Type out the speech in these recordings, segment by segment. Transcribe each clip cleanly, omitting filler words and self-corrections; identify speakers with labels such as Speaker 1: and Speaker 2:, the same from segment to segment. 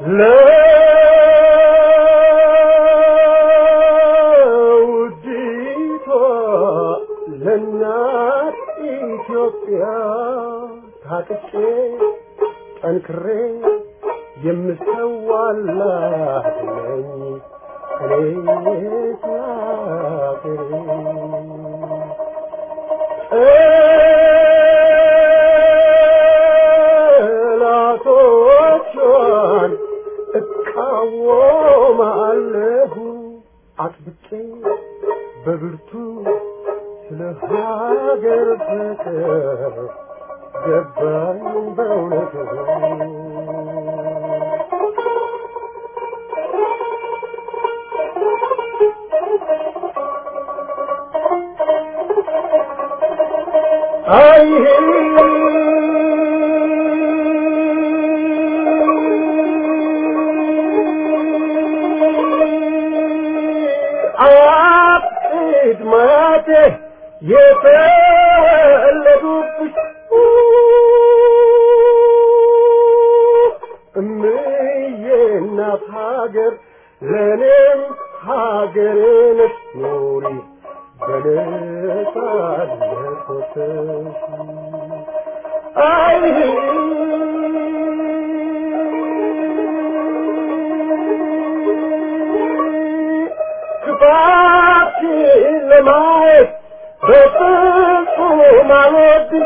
Speaker 1: ለውዲቷ ለእናት ኢትዮጵያ ታጥቄ ጠንክሬ የምሰዋላት ነኝ እኔ ሳገሬ ጠላቶቿን እቃወማለሁ አጥብቄ በብርቱ ስለ ሀገር ፍቅር ገባኝ በእውነቱ ማቴ የተወለዱብሽ እምዬ እናት ሀገር ለእኔም ሀገሬ ነሽ ኑሪ በነጻነት ወጥተሽ ክፋትሽን ለማየት በፍጹም አልወድም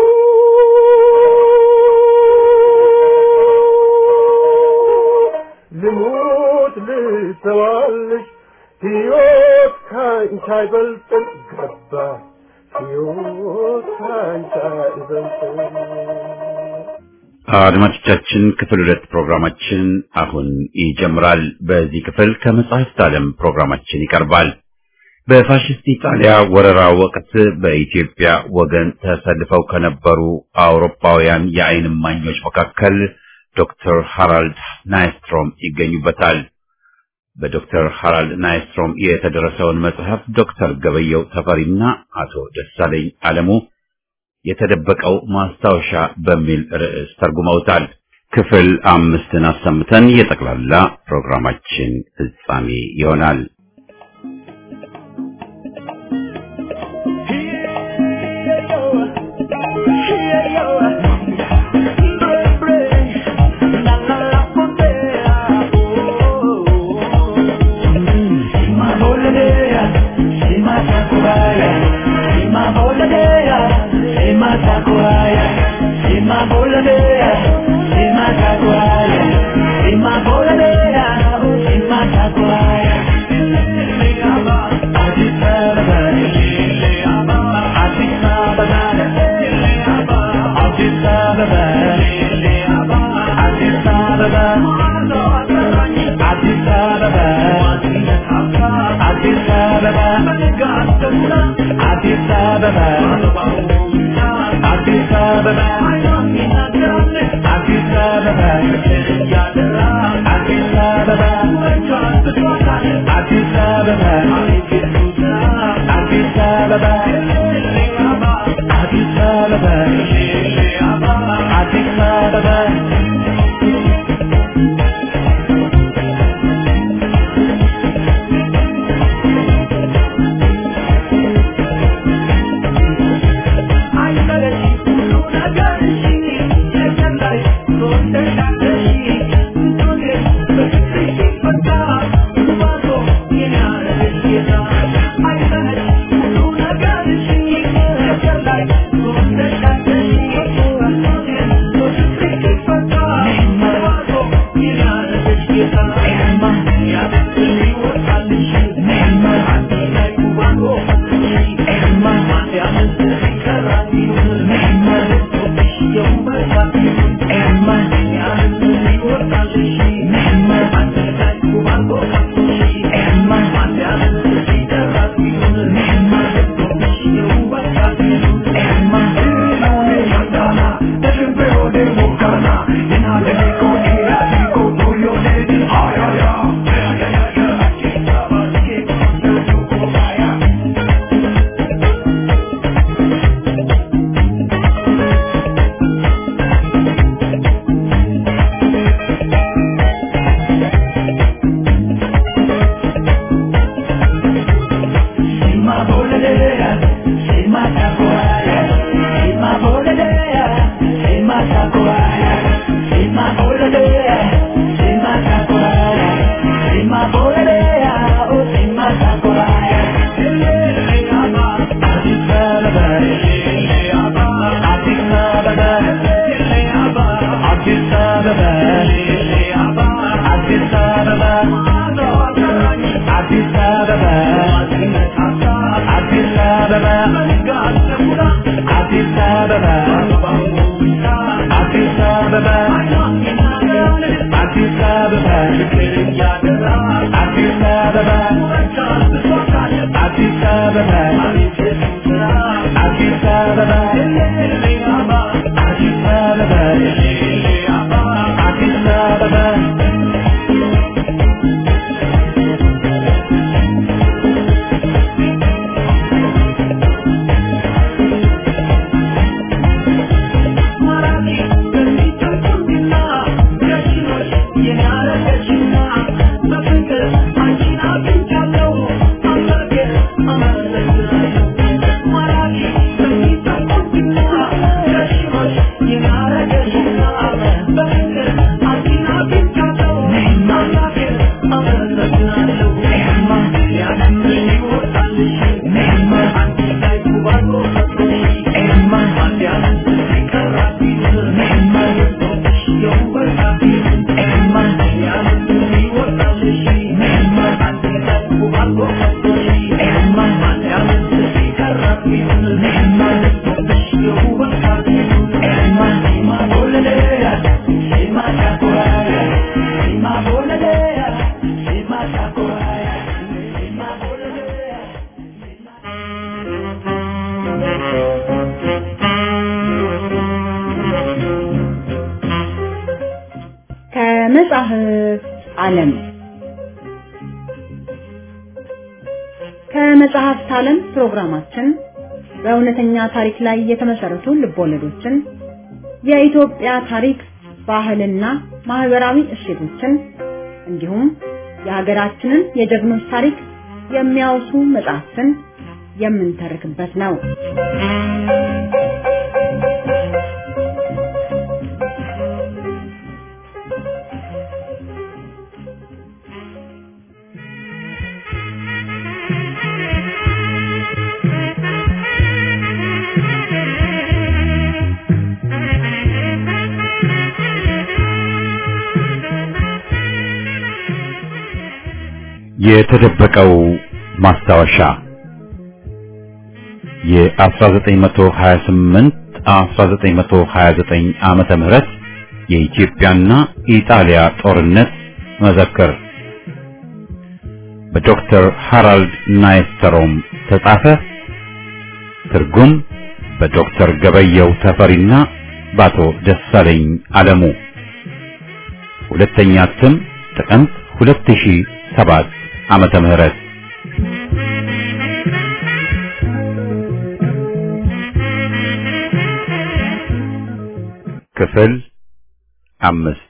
Speaker 1: ልሙት ልሰዋልሽ ሕይወት ካንቺ አይበልጥም ገባኝ ሕይወት ካንቺ አይበልጥም።
Speaker 2: አድማጮቻችን ክፍል 2 ፕሮግራማችን አሁን ይጀምራል። በዚህ ክፍል ከመጽሐፍት ዓለም ፕሮግራማችን ይቀርባል። በፋሽስት ኢጣሊያ ወረራ ወቅት በኢትዮጵያ ወገን ተሰልፈው ከነበሩ አውሮፓውያን የዓይን እማኞች መካከል ዶክተር ሃራልድ ናይስትሮም ይገኙበታል። በዶክተር ሃራልድ ናይስትሮም የተደረሰውን መጽሐፍ ዶክተር ገበየው ተፈሪና አቶ ደሳለኝ አለሙ የተደበቀው ማስታወሻ በሚል ርዕስ ተርጉመውታል። ክፍል 5ን አሰምተን የጠቅላላ ፕሮግራማችን ፍጻሜ ይሆናል።
Speaker 3: ከመጽሐፍ ዓለም ከመጽሐፍት ዓለም ፕሮግራማችን በእውነተኛ ታሪክ ላይ የተመሰረቱ ልቦለዶችን የኢትዮጵያ ታሪክ ባህልና ማህበራዊ እሴቶችን እንዲሁም የሀገራችንን የጀግኖች ታሪክ የሚያወሱ መጽሐፍትን የምንተርክበት ነው።
Speaker 2: የተደበቀው ማስታወሻ የ1928-1929 ዓመተ ምህረት የኢትዮጵያና ኢጣሊያ ጦርነት መዘክር በዶክተር ሃራልድ ናይስተሮም ተጻፈ። ትርጉም በዶክተር ገበየው ተፈሪና በአቶ ደሳለኝ አለሙ። ሁለተኛ እትም ጥቅምት 2007 ዓመተ ምህረት። ክፍል 5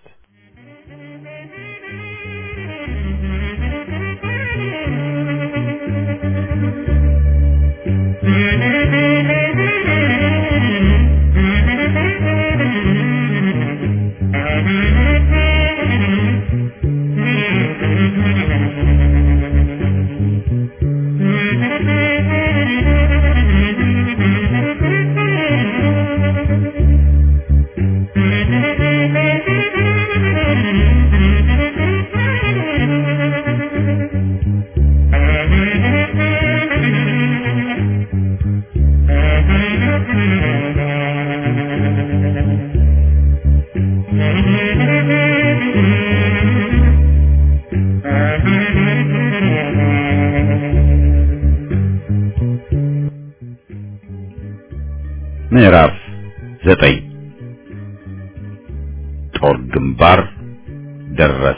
Speaker 2: ምዕራፍ 9 ጦር ግንባር ደረስ።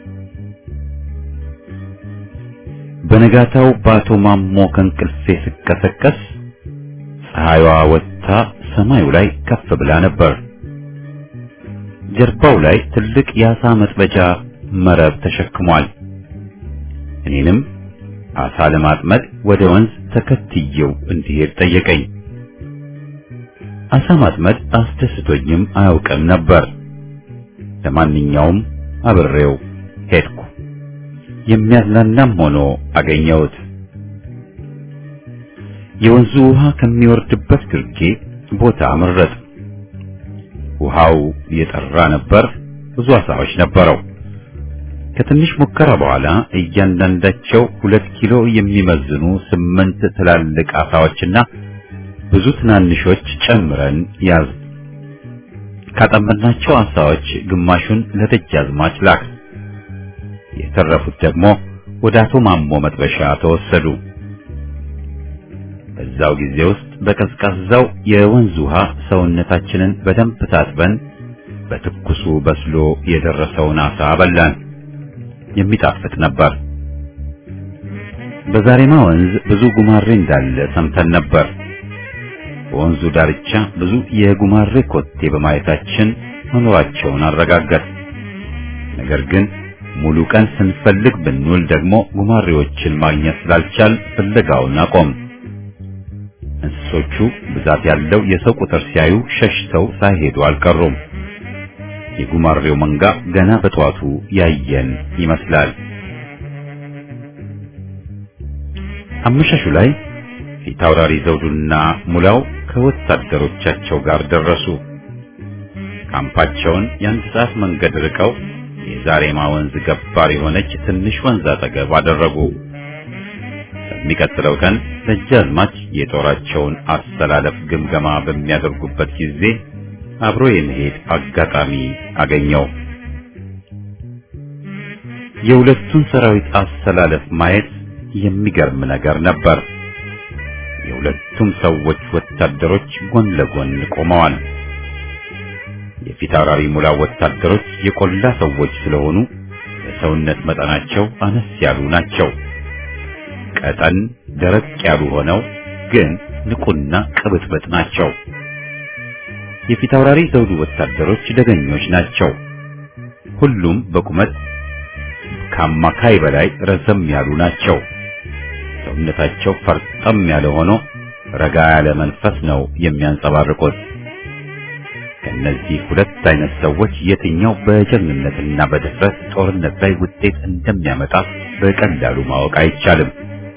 Speaker 2: በነጋታው ባቶ ማሞ ከእንቅልፌ ስቀሰቀስ ፀሐይዋ ወጥታ ሰማዩ ላይ ከፍ ብላ ነበር። ጀርባው ላይ ትልቅ የአሳ መጥበጃ መረብ ተሸክሟል። እኔንም አሳ ለማጥመድ ወደ ወንዝ ተከትየው እንዲሄድ ጠየቀኝ። አሳ ማጥመድ አስደስቶኝም አያውቅም ነበር። ለማንኛውም አብሬው ሄድኩ። የሚያዝናናም ሆኖ አገኘሁት። የወንዙ ውሃ ከሚወርድበት ግርጌ ቦታ መረጥ። ውሃው የጠራ ነበር። ብዙ አሳዎች ነበረው። ከትንሽ ሙከራ በኋላ እያንዳንዳቸው 2 ኪሎ የሚመዝኑ 8 ትላልቅ አሳዎችና ብዙ ትናንሾች ጨምረን ያዝ። ካጠመድናቸው አሳዎች ግማሹን ለደጃዝማች ላክ። የተረፉት ደግሞ ወደ አቶ ማሞ መጥበሻ ተወሰዱ። በዛው ጊዜ ውስጥ በቀዝቃዛው የወንዝ ውሃ ሰውነታችንን በደንብ ታጥበን በትኩሱ በስሎ የደረሰውን አሳ በላን። የሚጣፍጥ ነበር። በዛሬማ ወንዝ ብዙ ጉማሬ እንዳለ ሰምተን ነበር። በወንዙ ዳርቻ ብዙ የጉማሬ ኮቴ በማየታችን መኖራቸውን አረጋገጥ። ነገር ግን ሙሉ ቀን ስንፈልግ ብንውል ደግሞ ጉማሬዎችን ማግኘት ስላልቻል ፍለጋውን አቆም። እንስሶቹ ብዛት ያለው የሰው ቁጥር ሲያዩ ሸሽተው ሳይሄዱ አልቀሩም። የጉማሬው መንጋ ገና በጠዋቱ ያየን ይመስላል። አመሻሹ ላይ ፊታውራሪ ዘውዱና ሙላው ከወታደሮቻቸው ጋር ደረሱ። ካምፓቸውን የአንድ ሰዓት መንገድ ርቀው የዛሬማ ወንዝ ገባር የሆነች ትንሽ ወንዝ አጠገብ አደረጉ። በሚቀጥለው ቀን ደጃዝማች የጦራቸውን አሰላለፍ ግምገማ በሚያደርጉበት ጊዜ አብሮ የመሄድ አጋጣሚ አገኘው። የሁለቱን ሰራዊት አሰላለፍ ማየት የሚገርም ነገር ነበር። የሁለቱም ሰዎች ወታደሮች ጎን ለጎን ቆመዋል። የፊታውራሪ ሙላው ወታደሮች የቆላ ሰዎች ስለሆኑ የሰውነት መጠናቸው አነስ ያሉ ናቸው። ቀጠን ደረቅ ያሉ ሆነው ግን ንቁና ቅብጥብጥ ናቸው። የፊታውራሪ ዘውዱ ወታደሮች ደገኞች ናቸው። ሁሉም በቁመት ከአማካይ በላይ ረዘም ያሉ ናቸው። ሰውነታቸው ፈርጠም ያለ ሆኖ ረጋ ያለ መንፈስ ነው የሚያንጸባርቁት። ከነዚህ ሁለት አይነት ሰዎች የትኛው በጀግንነትና በድፍረት ጦርነት ላይ ውጤት እንደሚያመጣ በቀላሉ ማወቅ አይቻልም።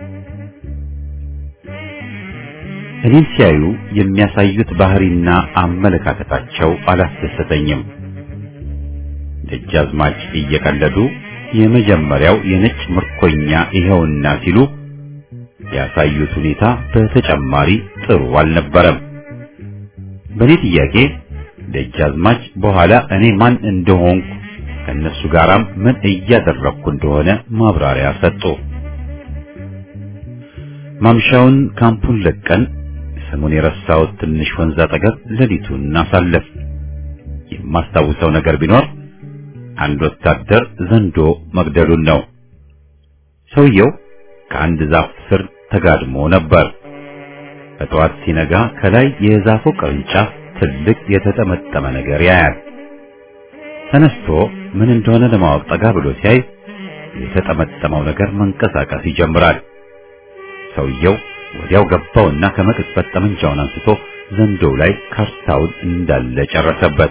Speaker 2: እኔን ሲያዩ የሚያሳዩት ባህሪና አመለካከታቸው አላስደሰተኝም። ደጃዝማች እየቀለዱ የመጀመሪያው የነጭ ምርኮኛ ይኸውና ሲሉ ያሳዩት ሁኔታ በተጨማሪ ጥሩ አልነበረም። በኔ ጥያቄ ደጃዝማች በኋላ እኔ ማን እንደሆንኩ ከነሱ ጋራም ምን እያደረኩ እንደሆነ ማብራሪያ ሰጡ። ማምሻውን ካምፑን ለቀን ስሙን የረሳሁት ትንሽ ወንዝ አጠገብ ሌሊቱን አሳለፍ። የማስታውሰው ነገር ቢኖር አንድ ወታደር ዘንዶ መግደሉን ነው። ሰውየው ከአንድ ዛፍ ስር ተጋድሞ ነበር። በጠዋት ሲነጋ ከላይ የዛፉ ቅርንጫፍ ትልቅ የተጠመጠመ ነገር ያያል። ተነስቶ ምን እንደሆነ ለማወቅ ጠጋ ብሎ ሲያይ የተጠመጠመው ነገር መንቀሳቀስ ይጀምራል። ሰውየው ወዲያው ገባውና ከመቅጽበት ጠመንጃውን አንስቶ ዘንዶው ላይ ካርታውን እንዳለ ጨረሰበት።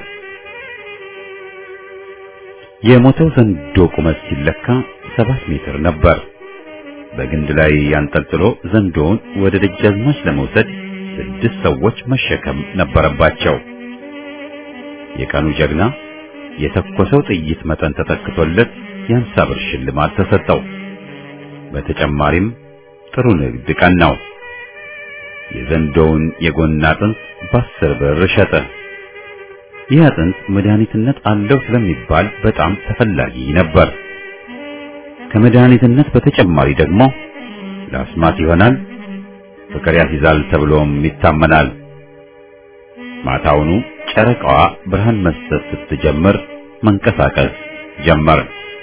Speaker 2: የሞተው ዘንዶ ቁመት ሲለካ 7 ሜትር ነበር። በግንድ ላይ ያንጠልጥሎ ዘንዶውን ወደ ደጃዝማች ለመውሰድ 6 ሰዎች መሸከም ነበረባቸው። የቀኑ ጀግና የተኮሰው ጥይት መጠን ተጠክቶለት የ50 ብር ሽልማት ተሰጠው። በተጨማሪም ጥሩ ንግድ ቀን ነው። የዘንዶውን የጎን አጥንት በ10 ብር ሸጠ። ይህ አጥንት መድኃኒትነት አለው ስለሚባል በጣም ተፈላጊ ነበር። ከመድኃኒትነት በተጨማሪ ደግሞ ለአስማት ይሆናል፣ ፍቅር ያስይዛል ተብሎም ይታመናል። ማታውኑ ጨረቃዋ ብርሃን መስጠት ስትጀምር መንቀሳቀስ ጀመር።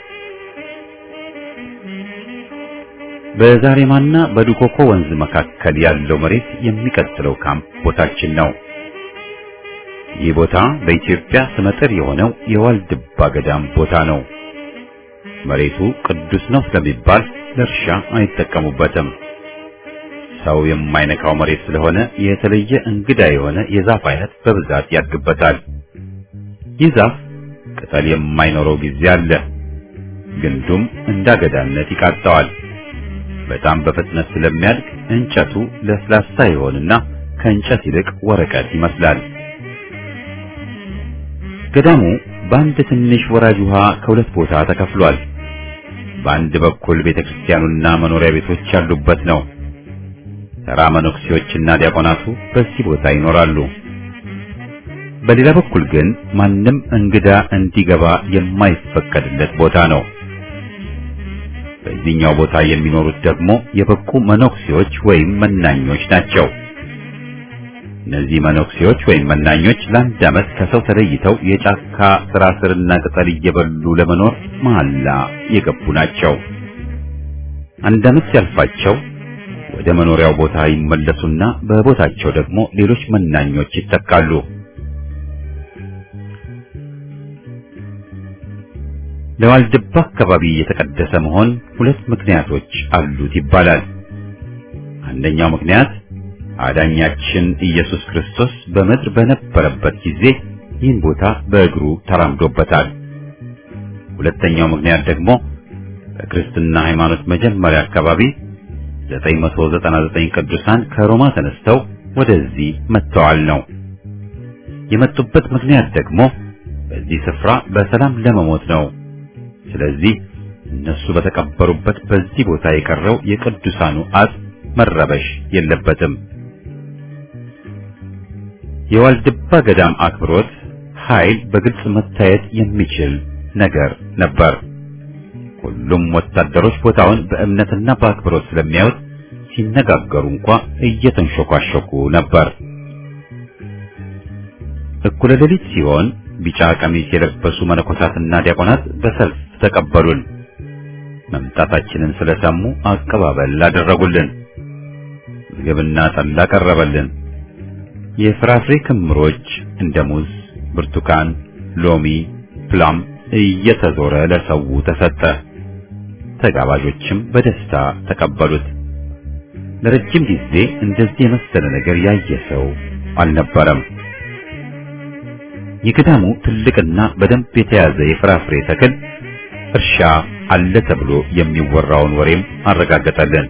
Speaker 2: በዛሬማና በዱኮኮ ወንዝ መካከል ያለው መሬት የሚቀጥለው ካምፕ ቦታችን ነው። ይህ ቦታ በኢትዮጵያ ስመጥር የሆነው የዋልድባ ገዳም ቦታ ነው። መሬቱ ቅዱስ ነው ስለሚባል ለእርሻ አይጠቀሙበትም። ሰው የማይነካው መሬት ስለሆነ የተለየ እንግዳ የሆነ የዛፍ አይነት በብዛት ያድግበታል። ይህ ዛፍ ቅጠል የማይኖረው ጊዜ አለ። ግንዱም እንዳገዳነት ይቃጣዋል። በጣም በፍጥነት ስለሚያድግ እንጨቱ ለስላሳ ይሆንና ከእንጨት ይልቅ ወረቀት ይመስላል። ገዳሙ በአንድ ትንሽ ወራጅ ውሃ ከሁለት ቦታ ተከፍሏል። በአንድ በኩል ቤተክርስቲያኑና መኖሪያ ቤቶች ያሉበት ነው። ተራ መነኩሴዎችና ዲያቆናቱ በዚህ ቦታ ይኖራሉ። በሌላ በኩል ግን ማንም እንግዳ እንዲገባ የማይፈቀድለት ቦታ ነው። በዚህኛው ቦታ የሚኖሩት ደግሞ የበቁ መነኩሴዎች ወይም መናኞች ናቸው። እነዚህ መነኩሴዎች ወይም መናኞች ለአንድ ዓመት ከሰው ተለይተው የጫካ ስራ ስርና ቅጠል እየበሉ ለመኖር መሐላ የገቡ ናቸው። አንድ ዓመት ሲያልፋቸው ወደ መኖሪያው ቦታ ይመለሱና በቦታቸው ደግሞ ሌሎች መናኞች ይተካሉ። ለዋልድባ አካባቢ የተቀደሰ መሆን 2 ምክንያቶች አሉት ይባላል። አንደኛው ምክንያት አዳኛችን ኢየሱስ ክርስቶስ በምድር በነበረበት ጊዜ ይህን ቦታ በእግሩ ተራምዶበታል። ሁለተኛው ምክንያት ደግሞ በክርስትና ሃይማኖት መጀመሪያ አካባቢ 999 ቅዱሳን ከሮማ ተነስተው ወደዚህ መጥተዋል ነው። የመጡበት ምክንያት ደግሞ በዚህ ስፍራ በሰላም ለመሞት ነው። ስለዚህ እነሱ በተቀበሩበት በዚህ ቦታ የቀረው የቅዱሳኑ አጽም መረበሽ የለበትም። የዋልድባ ገዳም አክብሮት ኃይል በግልጽ መታየት የሚችል ነገር ነበር። ሁሉም ወታደሮች ቦታውን በእምነትና በአክብሮት ስለሚያዩት ሲነጋገሩ እንኳን እየተንሾካሾኩ ነበር። እኩለ ሌሊት ሲሆን ቢጫ ቀሚስ የለበሱ መነኮሳትና ዲያቆናት በሰልፍ ተቀበሉን። መምጣታችንን ስለሰሙ አቀባበል አደረጉልን። ምግብና ጠላ ቀረበልን። የፍራፍሬ ክምሮች እንደ ሙዝ፣ ብርቱካን፣ ሎሚ፣ ፕላም እየተዞረ ለሰው ተሰጠ። ተጋባዦችም በደስታ ተቀበሉት። ለረጅም ጊዜ እንደዚህ የመሰለ ነገር ያየ ሰው አልነበረም። የገዳሙ ትልቅና በደንብ የተያዘ የፍራፍሬ ተክል እርሻ አለ ተብሎ የሚወራውን ወሬም አረጋገጠልን።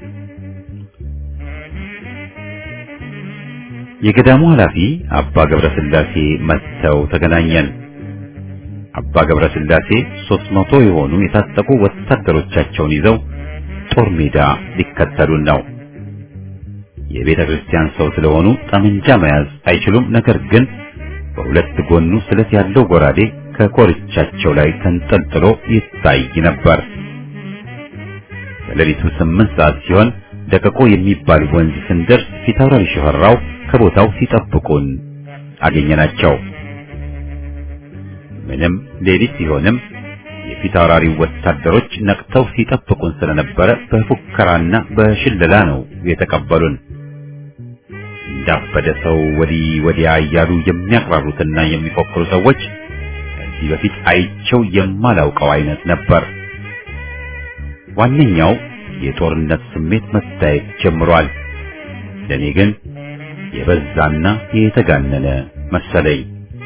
Speaker 2: የገዳሙ ኃላፊ አባ ገብረስላሴ መጥተው ተገናኘን። አባ ገብረስላሴ 300 የሆኑ የታጠቁ ወታደሮቻቸውን ይዘው ጦር ሜዳ ሊከተሉን ነው። የቤተ ክርስቲያን ሰው ስለሆኑ ጠመንጃ መያዝ አይችሉም። ነገር ግን በሁለት ጎኑ ስለት ያለው ጎራዴ ከኮርቻቸው ላይ ተንጠልጥሎ ይታይ ነበር። በሌሊቱ 8 ሰዓት ሲሆን ደቀቆ የሚባል ወንዝ ስንደርስ ፊታውራሪ ሽፈራው ከቦታው ሲጠብቁን አገኘናቸው። ምንም ሌሊት ሲሆንም የፊታውራሪ ወታደሮች ነቅተው ሲጠብቁን ስለነበረ በፉከራና በሽለላ ነው የተቀበሉን። እንዳበደ ሰው ወዲህ ወዲያ እያሉ የሚያቅራሩትና የሚፎክሩ ሰዎች ከዚህ በፊት አይቸው የማላውቀው አይነት ነበር። ዋነኛው የጦርነት ስሜት መታየት ጀምሯል። ለኔ ግን የበዛና የተጋነነ መሰለኝ።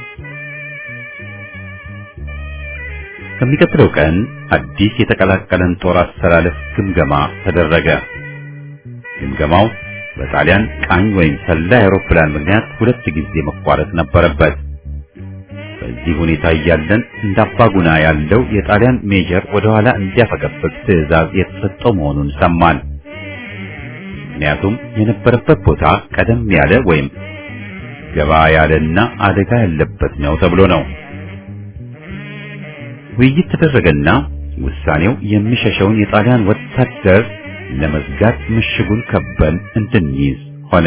Speaker 2: ከሚቀጥለው ቀን አዲስ የተቀላቀለን ጦር አሰላለፍ ግምገማ ተደረገ። ግምገማው በጣሊያን ቃኝ ወይም ሰላይ አውሮፕላን ምክንያት 2 ጊዜ መቋረጥ ነበረበት። በዚህ ሁኔታ እያለን እንዳባጉና ያለው የጣሊያን ሜጀር ወደ ኋላ እንዲያፈገፍግ ትዕዛዝ የተሰጠው መሆኑን ሰማን። ምክንያቱም የነበረበት ቦታ ቀደም ያለ ወይም ገባ ያለና አደጋ ያለበት ነው ተብሎ ነው። ውይይት ተደረገና ውሳኔው የሚሸሸውን የጣሊያን ወታደር ለመዝጋት ምሽጉን ከበን እንድንይዝ ሆነ።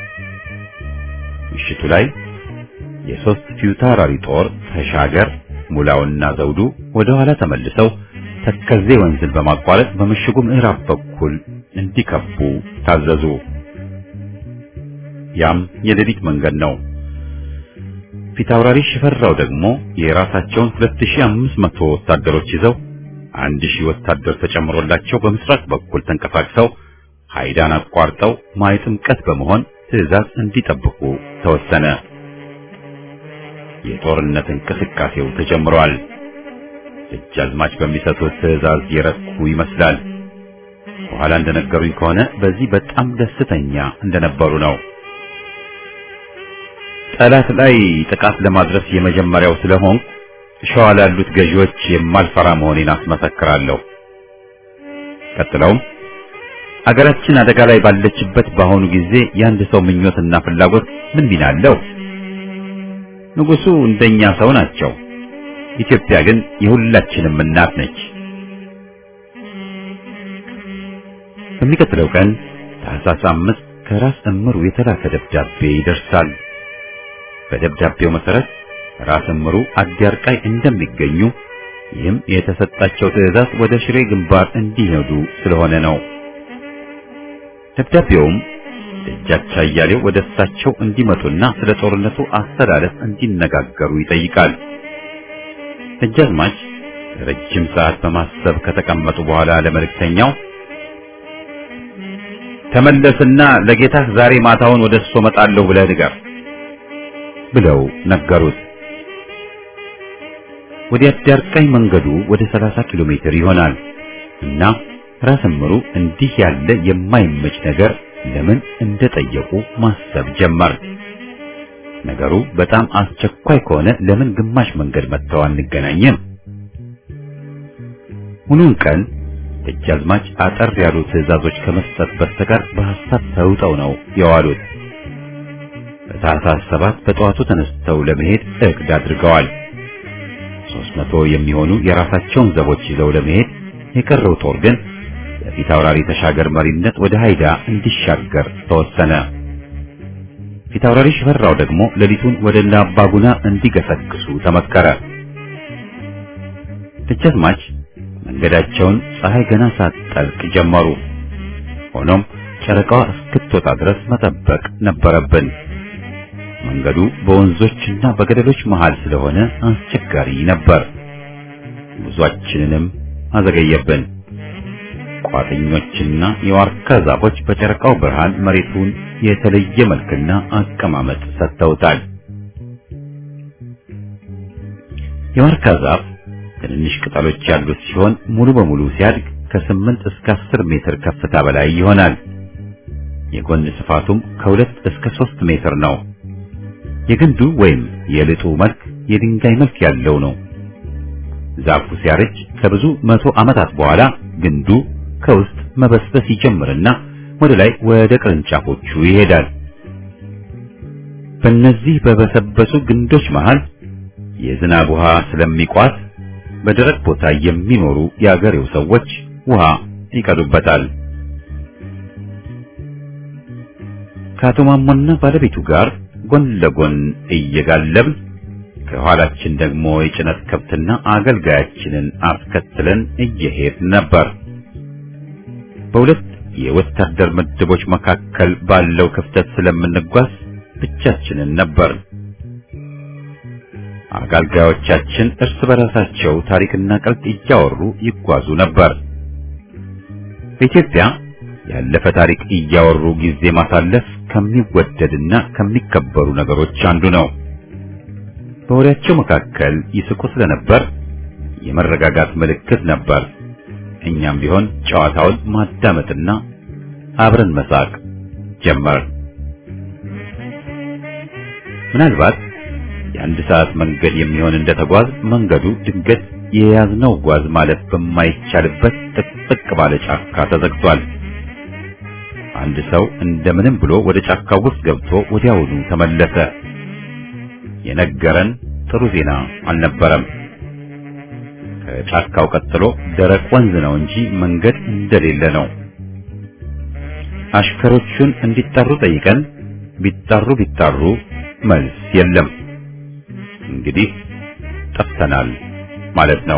Speaker 2: ምሽቱ ላይ የሶስት ፊታውራሪ ጦር ተሻገር፣ ሙላውና ዘውዱ ወደ ኋላ ተመልሰው ተከዜ ወንዝን በማቋረጥ በምሽጉ ምዕራብ በኩል እንዲከቡ ታዘዙ። ያም የሌሊት መንገድ ነው። ፊታውራሪ ሽፈራው ደግሞ የራሳቸውን 2500 ወታደሮች ይዘው 1000 ወታደር ተጨምሮላቸው በምስራቅ በኩል ተንቀሳቅሰው ሃይዳን አቋርጠው ማይጥምቀት በመሆን ትዕዛዝ እንዲጠብቁ ተወሰነ። የጦርነት እንቅስቃሴው ተጀምሯል። ደጃዝማች በሚሰጡት ትዕዛዝ የረኩ ይመስላል። በኋላ እንደነገሩኝ ከሆነ በዚህ በጣም ደስተኛ እንደነበሩ ነው። ጠላት ላይ ጥቃት ለማድረስ የመጀመሪያው ስለሆን ሸዋ ላሉት ገዢዎች የማልፈራ መሆኔን አስመሰክራለሁ። ቀጥለውም አገራችን አደጋ ላይ ባለችበት በአሁኑ ጊዜ የአንድ ሰው ምኞትና ፍላጎት ምን ሚና አለው? ንጉሱ እንደኛ ሰው ናቸው። ኢትዮጵያ ግን የሁላችንም እናት ነች። በሚቀጥለው ቀን ታኅሳስ 5 ከራስ እምሩ የተላከ ደብዳቤ ይደርሳል። በደብዳቤው መሰረት ራስ እምሩ አዲያርቃይ እንደሚገኙ፣ ይህም የተሰጣቸው ትዕዛዝ ወደ ሽሬ ግንባር እንዲሄዱ ስለሆነ ነው። ደብዳቤውም ደጃች አያሌው ወደ እሳቸው እንዲመጡና ስለ ጦርነቱ አስተላለፍ እንዲነጋገሩ ይጠይቃል። ደጃዝማች ረጅም ሰዓት በማሰብ ከተቀመጡ በኋላ ለመልእክተኛው ተመለስና ለጌታህ ዛሬ ማታውን ወደሱ መጣለሁ ብለህ ንገር ብለው ነገሩት። ወደ አዲያርቃይ መንገዱ ወደ 30 ኪሎ ሜትር ይሆናል እና ራስ እምሩ እንዲህ ያለ የማይመች ነገር ለምን እንደጠየቁ ማሰብ ጀመር። ነገሩ በጣም አስቸኳይ ከሆነ ለምን ግማሽ መንገድ መጥተው አንገናኝም? ሙሉን ቀን ደጃዝማች አጠር ያሉ ትዕዛዞች ከመስጠት በስተቀር በሐሳብ ተውጠው ነው የዋሉት። በታኅሳስ 7 በጠዋቱ ተነስተው ለመሄድ እቅድ አድርገዋል። 300 የሚሆኑ የራሳቸውን ዘቦች ይዘው ለመሄድ፣ የቀረው ጦር ግን በፊታውራሪ ተሻገር መሪነት ወደ ሃይዳ እንዲሻገር ተወሰነ። ፊታውራሪ ሽፈራው ደግሞ ሌሊቱን ወደ አባጉና እንዲገሰግሱ ተመከረ። ደጃዝማች መንገዳቸውን ፀሐይ ገና ሳትጠልቅ ጀመሩ። ሆኖም ጨረቃዋ እስክትወጣ ድረስ መጠበቅ ነበረብን። መንገዱ በወንዞችና በገደሎች መሃል ስለሆነ አስቸጋሪ ነበር። ጉዟችንንም አዘገየብን። ቋጥኞችና የዋርካ ዛፎች በጨረቃው ብርሃን መሬቱን የተለየ መልክና አቀማመጥ ሰጥተውታል። የዋርካ ዛፍ ትንንሽ ቅጠሎች ያሉት ሲሆን ሙሉ በሙሉ ሲያድግ ከ8 እስከ 10 ሜትር ከፍታ በላይ ይሆናል። የጎን ስፋቱም ከ2 እስከ 3 ሜትር ነው። የግንዱ ወይም የልጡ መልክ የድንጋይ መልክ ያለው ነው። ዛፉ ሲያረጅ ከብዙ መቶ ዓመታት በኋላ ግንዱ ከውስጥ መበስበስ ይጀምርና ወደ ላይ ወደ ቅርንጫፎቹ ይሄዳል። በእነዚህ በበሰበሱ ግንዶች መሃል የዝናብ ውሃ ስለሚቋት በደረቅ ቦታ የሚኖሩ የአገሬው ሰዎች ውሃ ይቀዱበታል። ከአቶ ማሞና ባለቤቱ ጋር ጎን ለጎን እየጋለብን ከኋላችን ደግሞ የጭነት ከብትና አገልጋያችንን አስከትለን እየሄድን ነበር። በሁለት የወታደር ምድቦች መካከል ባለው ክፍተት ስለምንጓዝ ብቻችንን ነበር። አገልጋዮቻችን እርስ በራሳቸው ታሪክና ቀልድ እያወሩ ይጓዙ ነበር። በኢትዮጵያ ያለፈ ታሪክ እያወሩ ጊዜ ማሳለፍ ከሚወደድና ከሚከበሩ ነገሮች አንዱ ነው። በወሬያቸው መካከል ይስቁ ስለነበር የመረጋጋት ምልክት ነበር። እኛም ቢሆን ጨዋታውን ማዳመጥና አብረን መሳቅ ጀመር። ምናልባት የአንድ ሰዓት መንገድ የሚሆን እንደተጓዝ መንገዱ ድንገት የያዝነው ጓዝ ማለት በማይቻልበት ጥቅጥቅ ባለ ጫካ ተዘግቷል። አንድ ሰው እንደምንም ብሎ ወደ ጫካው ውስጥ ገብቶ ወዲያውኑ ተመለሰ። የነገረን ጥሩ ዜና አልነበረም። ከጫካው ቀጥሎ ደረቅ ወንዝ ነው እንጂ መንገድ እንደሌለ ነው። አሽከሮቹን እንዲጠሩ ጠይቀን ቢጠሩ መልስ የለም። እንግዲህ ጠፍተናል ማለት ነው።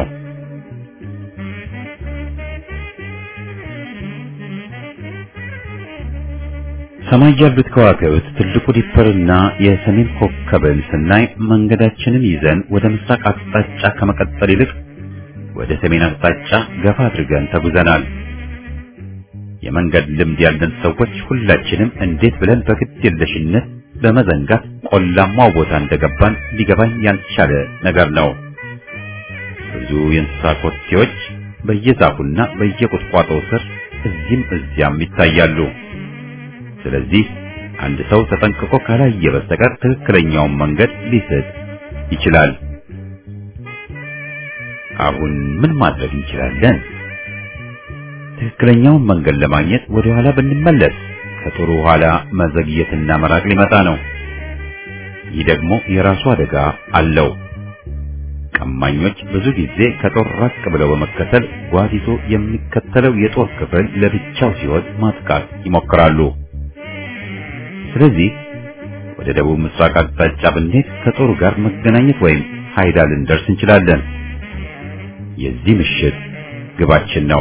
Speaker 2: ሰማይ ያሉት ከዋክብት ትልቁ ዲፐርና የሰሜን ኮከብን ስናይ መንገዳችንን ይዘን ወደ ምስራቅ አቅጣጫ ከመቀጠል ይልቅ ወደ ሰሜን አቅጣጫ ገፋ አድርገን ተጉዘናል። የመንገድ ልምድ ያለን ሰዎች ሁላችንም እንዴት ብለን በግድ የለሽነት በመዘንጋት ቆላማው ቦታ እንደገባን ሊገባኝ ያልቻለ ነገር ነው። ብዙ የእንስሳት ኮቴዎች በየዛፉና በየቁጥቋጦው ስር እዚህም እዚያም ይታያሉ። ስለዚህ አንድ ሰው ተጠንቅቆ ካላየ በስተቀር ትክክለኛውን መንገድ ሊስት ይችላል። አሁን ምን ማድረግ እንችላለን? ትክክለኛውን መንገድ ለማግኘት ወደ ኋላ ብንመለስ ከጥሩ ኋላ መዘግየትና መራቅ ሊመጣ ነው። ይህ ደግሞ የራሱ አደጋ አለው። ቀማኞች ብዙ ጊዜ ከጦር ራቅ ብለው በመከተል ጓዝ ይዞ የሚከተለው የጦር ክፍል ለብቻው ሲሆን ማጥቃት ይሞክራሉ። ስለዚህ ወደ ደቡብ ምስራቅ አቅጣጫ ብንሄድ ከጦሩ ጋር መገናኘት ወይም ሀይዳ ልንደርስ እንችላለን። የዚህ ምሽት ግባችን ነው።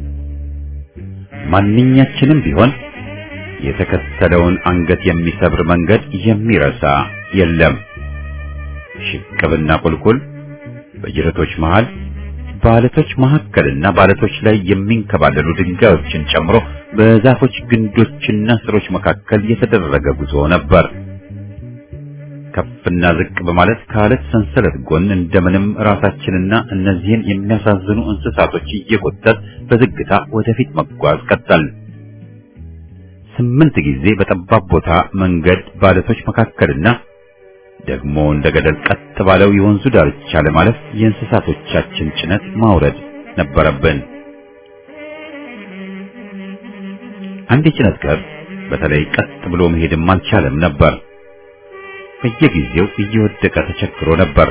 Speaker 2: ማንኛችንም ቢሆን የተከተለውን አንገት የሚሰብር መንገድ የሚረሳ የለም። ሽቅብና ቁልቁል፣ በጅረቶች መሃል፣ በአለቶች መካከልና በአለቶች ላይ የሚንከባለሉ ድንጋዮችን ጨምሮ በዛፎች ግንዶችና ስሮች መካከል የተደረገ ጉዞ ነበር። ከፍና ዝቅ በማለት ከአለት ሰንሰለት ጎን እንደምንም ራሳችንና እነዚህን የሚያሳዝኑ እንስሳቶች እየጎተት በዝግታ ወደፊት መጓዝ ቀጠል። 8 ጊዜ በጠባብ ቦታ መንገድ በአለቶች መካከልና ደግሞ እንደ ገደል ቀጥ ባለው የወንዙ ዳርቻ ለማለፍ የእንስሳቶቻችን ጭነት ማውረድ ነበረብን። አንድ የጭነት ከብት በተለይ ቀጥ ብሎ መሄድም አልቻለም ነበር። በየጊዜው እየወደቀ ተቸግሮ ነበር።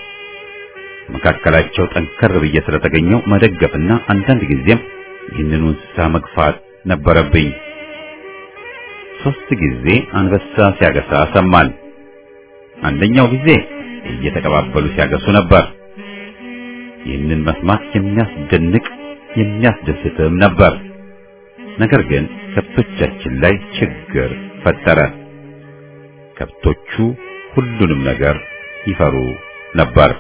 Speaker 2: መካከላቸው ጠንከር ብዬ ስለተገኘው መደገፍና አንዳንድ ጊዜም ይህንኑ እንስሳ መግፋት ነበረብኝ። 3 ጊዜ አንበሳ ሲያገሳ ሰማን። አንደኛው ጊዜ እየተቀባበሉ ሲያገሱ ነበር። ይህንን መስማት የሚያስደንቅ የሚያስደስትም ነበር። ነገር ግን ከብቶቻችን ላይ ችግር ፈጠረ። ከብቶቹ ሁሉንም ነገር ይፈሩ ነበር።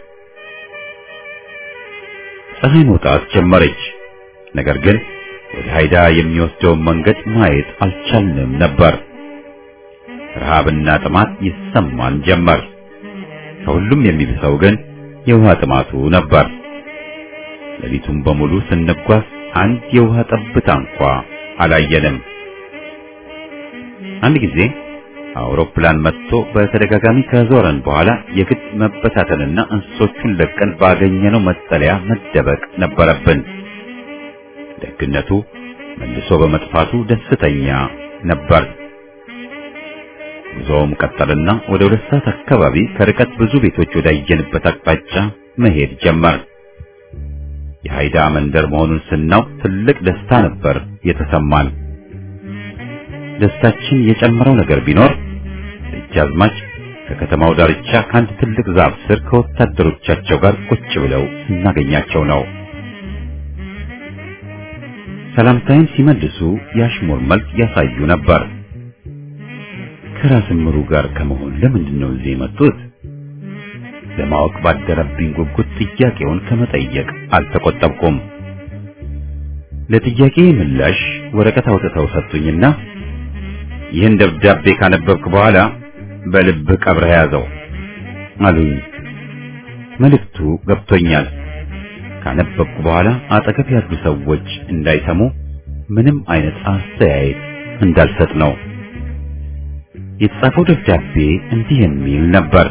Speaker 2: ፀሐይ መውጣት ጀመረች። ነገር ግን ወደ ሃይዳ የሚወስደውን መንገድ ማየት አልቻልንም ነበር። ረሃብና ጥማት ይሰማን ጀመር። ከሁሉም የሚብሰው ግን የውሃ ጥማቱ ነበር። ሌሊቱን በሙሉ ስንጓዝ አንድ የውሃ ጠብታ እንኳ አላየንም። አንድ ጊዜ አውሮፕላን መጥቶ በተደጋጋሚ ከዞረን በኋላ የግድ መበታተንና እንስሶቹን ለቀን ባገኘነው መጠለያ መደበቅ ነበረብን። ደግነቱ መልሶ በመጥፋቱ ደስተኛ ነበር። ጉዞውም ቀጠልና ወደ 2 ሰዓት አካባቢ ከርቀት ብዙ ቤቶች ወዳየንበት አቅጣጫ መሄድ ጀመር። የሃይዳ መንደር መሆኑን ስናውቅ ትልቅ ደስታ ነበር የተሰማን። ደስታችን የጨመረው ነገር ቢኖር ደጃዝማች ከከተማው ዳርቻ ከአንድ ትልቅ ዛፍ ስር ከወታደሮቻቸው ጋር ቁጭ ብለው ስናገኛቸው ነው። ሰላምታይን ሲመልሱ ያሽሙር መልክ ያሳዩ ነበር። ከራስ ምሩ ጋር ከመሆን ለምንድን ነው እዚህ የመጡት? ለማወቅ ባደረብኝ ጉጉት ጥያቄውን ከመጠየቅ አልተቆጠብኩም። ለጥያቄ ምላሽ ወረቀት አውጥተው ሰጡኝና ይህን ደብዳቤ ካነበብክ በኋላ በልብህ ቀብረህ ያዘው አሉኝ። መልእክቱ ገብቶኛል። ካነበብኩ በኋላ አጠገብ ያሉ ሰዎች እንዳይሰሙ ምንም አይነት አስተያየት እንዳልሰጥ ነው። የተጻፈው ደብዳቤ እንዲህ የሚል ነበር።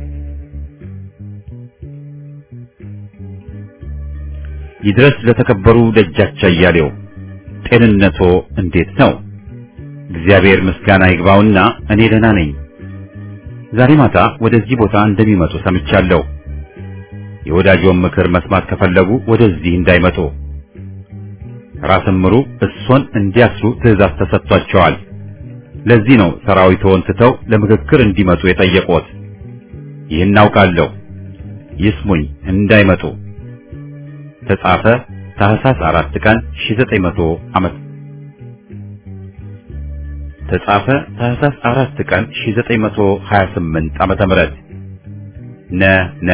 Speaker 2: ይድረስ ለተከበሩ ደጃች አያሌው፣ ጤንነቶ እንዴት ነው? እግዚአብሔር ምስጋና ይግባውና እኔ ደህና ነኝ። ዛሬ ማታ ወደዚህ ቦታ እንደሚመጡ ሰምቻለሁ። የወዳጆን ምክር መስማት ከፈለጉ ወደዚህ እንዳይመጡ። ራስ ምሩ እሶን እንዲያስሩ ትዕዛዝ ተሰጥቷቸዋል። ለዚህ ነው ሰራዊቶን ትተው ለምክክር እንዲመጡ የጠየቁት። ይህን አውቃለሁ። ይስሙኝ፣ እንዳይመጡ። ተጻፈ ታህሳስ 4 ቀን 1900 ዓመት ተጻፈ ታህሳስ 4 ቀን 1928 ዓመተ ምህረት ነ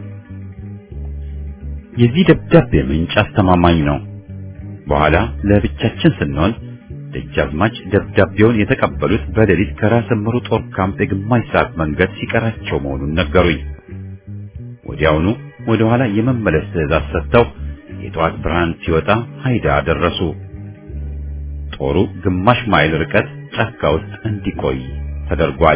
Speaker 2: የዚህ ደብዳቤ ምንጭ አስተማማኝ ነው። በኋላ ለብቻችን ስንሆን ደጃዝማች ደብዳቤውን የተቀበሉት በሌሊት ከራስ ምሩ ጦር ካምፕ የግማሽ ሰዓት መንገድ ሲቀራቸው መሆኑን ነገሩኝ። ወዲያውኑ ወደ ኋላ የመመለስ ትዕዛዝ ሰጥተው የጠዋት ብርሃን ሲወጣ ሃይዳ ደረሱ። ጦሩ ግማሽ ማይል ርቀት ጫካ ውስጥ እንዲቆይ ተደርጓል።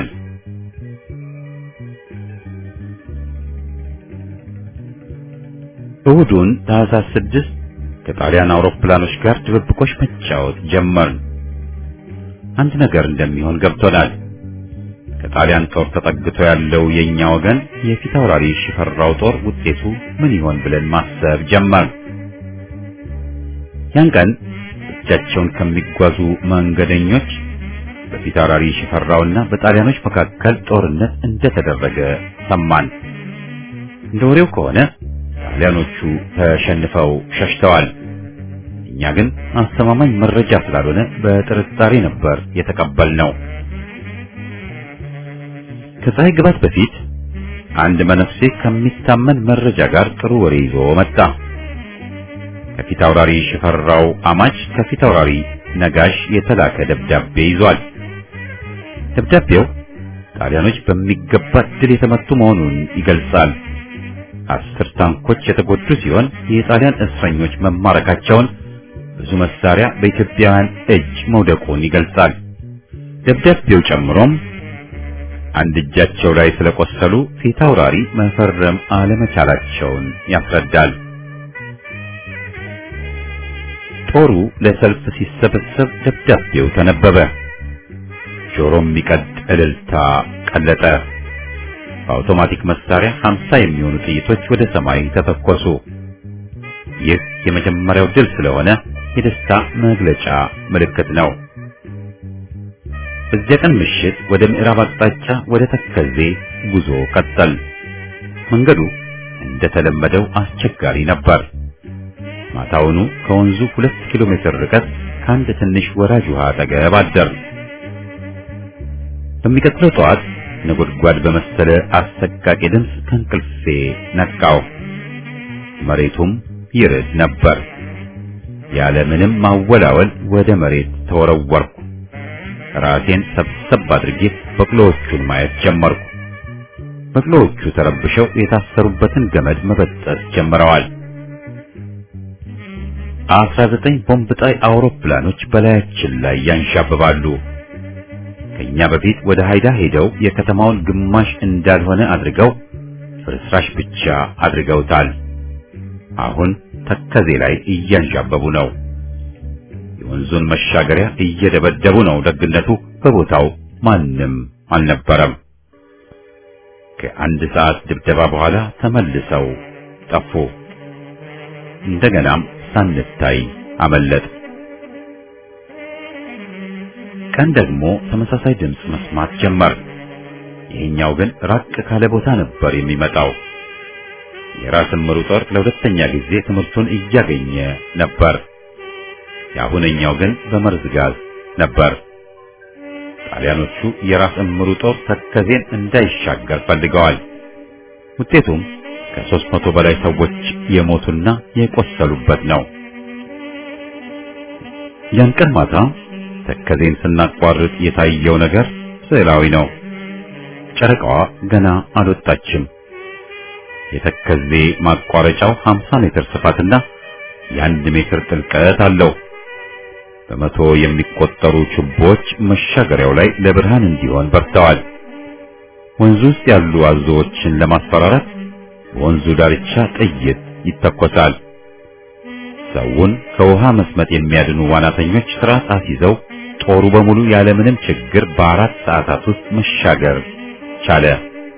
Speaker 2: እሁዱን ታህሳስ 6 ከጣሊያን አውሮፕላኖች ጋር ድብብቆሽ መጫወት ጀመርን። አንድ ነገር እንደሚሆን ገብቶናል። ከጣሊያን ጦር ተጠግቶ ያለው የኛ ወገን የፊት አውራሪ ሽፈራው ጦር ውጤቱ ምን ይሆን ብለን ማሰብ ጀመርን። ያን ቀን ብቻቸውን ከሚጓዙ መንገደኞች በፊት አውራሪ ሽፈራውና በጣሊያኖች መካከል ጦርነት እንደተደረገ ሰማን። እንደ ወሬው ከሆነ ጣሊያኖቹ ተሸንፈው ሸሽተዋል። እኛ ግን አስተማማኝ መረጃ ስላልሆነ በጥርጣሬ ነበር የተቀበልነው። ከፀሐይ ግባት በፊት አንድ መነኩሴ ከሚታመን መረጃ ጋር ጥሩ ወሬ ይዞ መጣ። ከፊት አውራሪ ሽፈራው አማች ከፊት አውራሪ ነጋሽ የተላከ ደብዳቤ ይዟል። ደብዳቤው ጣሊያኖች በሚገባ ድል የተመቱ መሆኑን ይገልጻል። 10 ታንኮች የተጎዱ ሲሆን የጣሊያን እስረኞች መማረካቸውን፣ ብዙ መሳሪያ በኢትዮጵያውያን እጅ መውደቁን ይገልጻል። ደብዳቤው ጨምሮም አንድ እጃቸው ላይ ስለቆሰሉ ፊት አውራሪ መፈረም አለመቻላቸውን ያስረዳል። ጦሩ ለሰልፍ ሲሰበሰብ ደብዳቤው ተነበበ። ጆሮም የሚቀድ እልልታ ቀለጠ። በአውቶማቲክ መሳሪያ 50 የሚሆኑ ጥይቶች ወደ ሰማይ ተተኮሱ። ይህ የመጀመሪያው ድል ስለሆነ የደስታ መግለጫ ምልክት ነው። በዚያ ቀን ምሽት ወደ ምዕራብ አቅጣጫ ወደ ተከዜ ጉዞ ቀጠል። መንገዱ እንደተለመደው አስቸጋሪ ነበር። ማታውኑ ከወንዙ 2 ኪሎ ሜትር ርቀት ከአንድ ትንሽ ወራጅ ውሃ አጠገብ አደር። በሚቀጥለው ጠዋት ነጎድጓድ በመሰለ አሰቃቂ ድምፅ ከእንቅልፌ ነቃው። መሬቱም ይርድ ነበር። ያለ ምንም ማወላወል ወደ መሬት ተወረወርኩ። ራሴን ሰብሰብ አድርጌ በቅሎዎቹን ማየት ጀመርኩ። በቅሎዎቹ ተረብሸው የታሰሩበትን ገመድ መበጠስ ጀምረዋል። 19 ቦምብ ጣይ አውሮፕላኖች በላያችን ላይ ያንሻብባሉ። ከኛ በፊት ወደ ሃይዳ ሄደው የከተማውን ግማሽ እንዳልሆነ አድርገው ፍርስራሽ ብቻ አድርገውታል። አሁን ተከዜ ላይ እያንዣበቡ ነው። የወንዙን መሻገሪያ እየደበደቡ ነው። ደግነቱ በቦታው ማንም አልነበረም። ከአንድ ሰዓት ድብደባ በኋላ ተመልሰው ጠፉ። እንደገናም ሳንታይ አመለጥ። ቀን ደግሞ ተመሳሳይ ድምፅ መስማት ጀመር። ይሄኛው ግን ራቅ ካለ ቦታ ነበር የሚመጣው። የራስ ምሩ ጦር ለሁለተኛ ጊዜ ትምህርቱን እያገኘ ነበር። የአሁነኛው ግን በመርዝ ጋዝ ነበር። ጣሊያኖቹ የራስ ምሩ ጦር ተከዜን እንዳይሻገር ፈልገዋል። ውጤቱም ከ300 በላይ ሰዎች የሞቱና የቆሰሉበት ነው። ያን ቀን ማታ ተከዜን ስናቋርጥ የታየው ነገር ስዕላዊ ነው። ጨረቃዋ ገና አልወጣችም። የተከዜ ማቋረጫው 50 ሜትር ስፋትና የ1 ሜትር ጥልቀት አለው። በመቶ የሚቆጠሩ ችቦች መሻገሪያው ላይ ለብርሃን እንዲሆን በርተዋል። ወንዙ ውስጥ ያሉ አዞዎችን ለማስፈራራት በወንዙ ዳርቻ ጥይት ይተኮሳል። ሰውን ከውሃ መስመጥ የሚያድኑ ዋናተኞች ስርዓት አስይዘው ጦሩ በሙሉ ያለምንም ችግር በ4 ሰዓታት ውስጥ መሻገር ቻለ።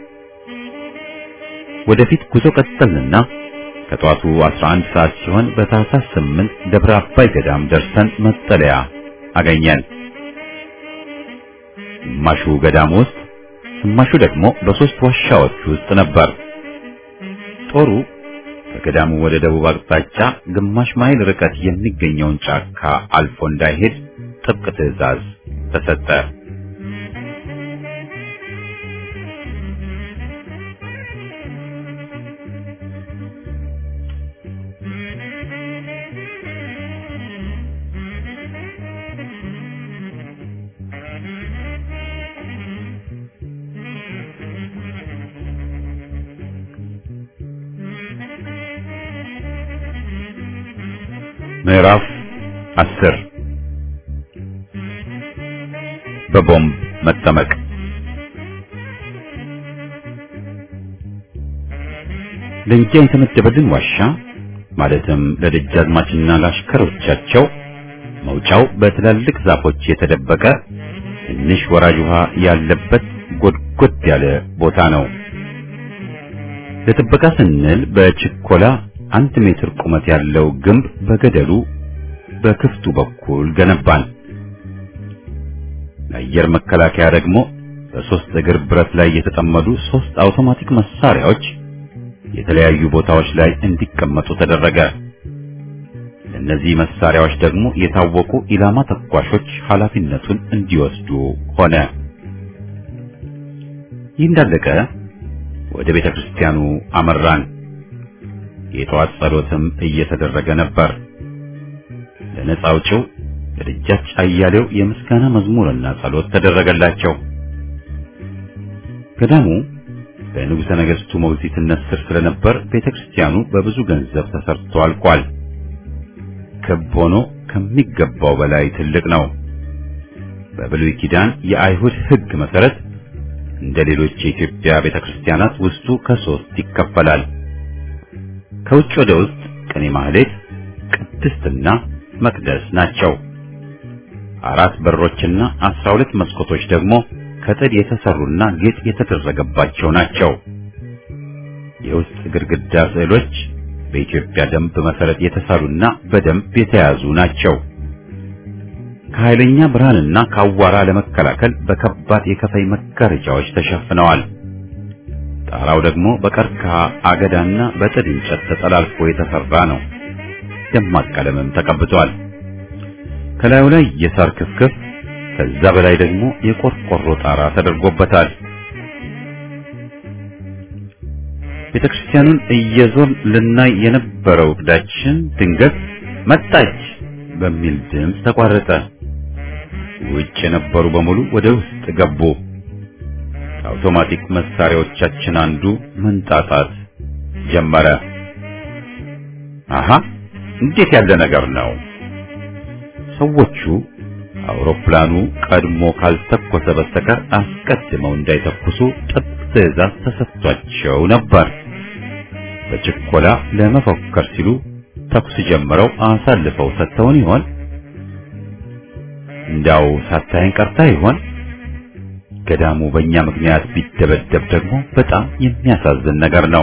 Speaker 2: ወደፊት ጉዞ ቀጠልንና ከጧቱ 11 ሰዓት ሲሆን በታህሳስ 8 ደብረ አባይ ገዳም ደርሰን መጠለያ አገኘን። ግማሹ ገዳም ውስጥ፣ ግማሹ ደግሞ በ3 ዋሻዎች ውስጥ ነበር። ጦሩ ከገዳሙ ወደ ደቡብ አቅጣጫ ግማሽ ማይል ርቀት የሚገኘውን ጫካ አልፎ እንዳይሄድ ጥብቅ ትዕዛዝ ተሰጠ። ምዕራፍ 10 በቦምብ መጠመቅ። ለእኛ የተመደበልን ዋሻ ማለትም ለደጃዝማችና ለአሽከሮቻቸው መውጫው በትላልቅ ዛፎች የተደበቀ ትንሽ ወራጅ ውሃ ያለበት ጎድጎድ ያለ ቦታ ነው። ለጥበቃ ስንል በችኮላ 1 ሜትር ቁመት ያለው ግንብ በገደሉ በክፍቱ በኩል ገነባን። ለአየር መከላከያ ደግሞ በ3 እግር ብረት ላይ የተጠመዱ 3 አውቶማቲክ መሳሪያዎች የተለያዩ ቦታዎች ላይ እንዲቀመጡ ተደረገ። እነዚህ መሳሪያዎች ደግሞ የታወቁ ኢላማ ተኳሾች ኃላፊነቱን እንዲወስዱ ሆነ። ይህ እንዳለቀ ወደ ቤተ ክርስቲያኑ አመራን። የጠዋት ጸሎትም እየተደረገ ነበር። ለነጻ አውጪው ለደጃች አያሌው የምስጋና መዝሙርና ጸሎት ተደረገላቸው። ገዳሙ በንጉሠ ነገሥቱ ሞግዚትነት ስር ስለነበር ቤተክርስቲያኑ በብዙ ገንዘብ ተሰርቶ አልቋል። ክብ ሆኖ ከሚገባው በላይ ትልቅ ነው። በብሉይ ኪዳን የአይሁድ ሕግ መሰረት እንደ ሌሎች የኢትዮጵያ ቤተክርስቲያናት ውስጡ ከ3 ይከፈላል። ከውጭ ወደ ውስጥ ቅኔ ማህሌት፣ ቅድስትና መቅደስ ናቸው። 4 በሮችና 12 መስኮቶች ደግሞ ከጥድ የተሰሩና ጌጥ የተደረገባቸው ናቸው። የውስጥ ግድግዳ ስዕሎች በኢትዮጵያ ደንብ መሰረት የተሰሩና በደንብ የተያዙ ናቸው። ከኃይለኛ ብርሃንና ከአዋራ ለመከላከል በከባድ የከፈይ መጋረጃዎች ተሸፍነዋል። ጣራው ደግሞ በቀርከሃ አገዳና በጥድ እንጨት ተጠላልፎ የተሰራ ነው። ደማቅ ቀለምም ተቀብቷል። ከላዩ ላይ የሳር ክፍክፍ፣ ከዛ በላይ ደግሞ የቆርቆሮ ጣራ ተደርጎበታል። ቤተክርስቲያኑን እየዞርን ልናይ የነበረው ዕቅዳችን ድንገት መጣች በሚል ድምፅ ተቋረጠ። ውጭ የነበሩ በሙሉ ወደ ውስጥ ገቡ። ከአውቶማቲክ መሳሪያዎቻችን አንዱ መንጣጣት ጀመረ። አሃ እንዴት ያለ ነገር ነው! ሰዎቹ አውሮፕላኑ ቀድሞ ካልተኮሰ በስተቀር አስቀድመው እንዳይተኩሱ ጥብቅ ትዕዛዝ ተሰጥቷቸው ነበር። በችኮላ ለመፎከር ሲሉ ተኩስ ጀምረው አሳልፈው ሰጥተውን ይሆን? እንዳው ሳታይን ቀርታ ይሆን? ገዳሙ በእኛ ምክንያት ቢደበደብ ደግሞ በጣም የሚያሳዝን ነገር ነው።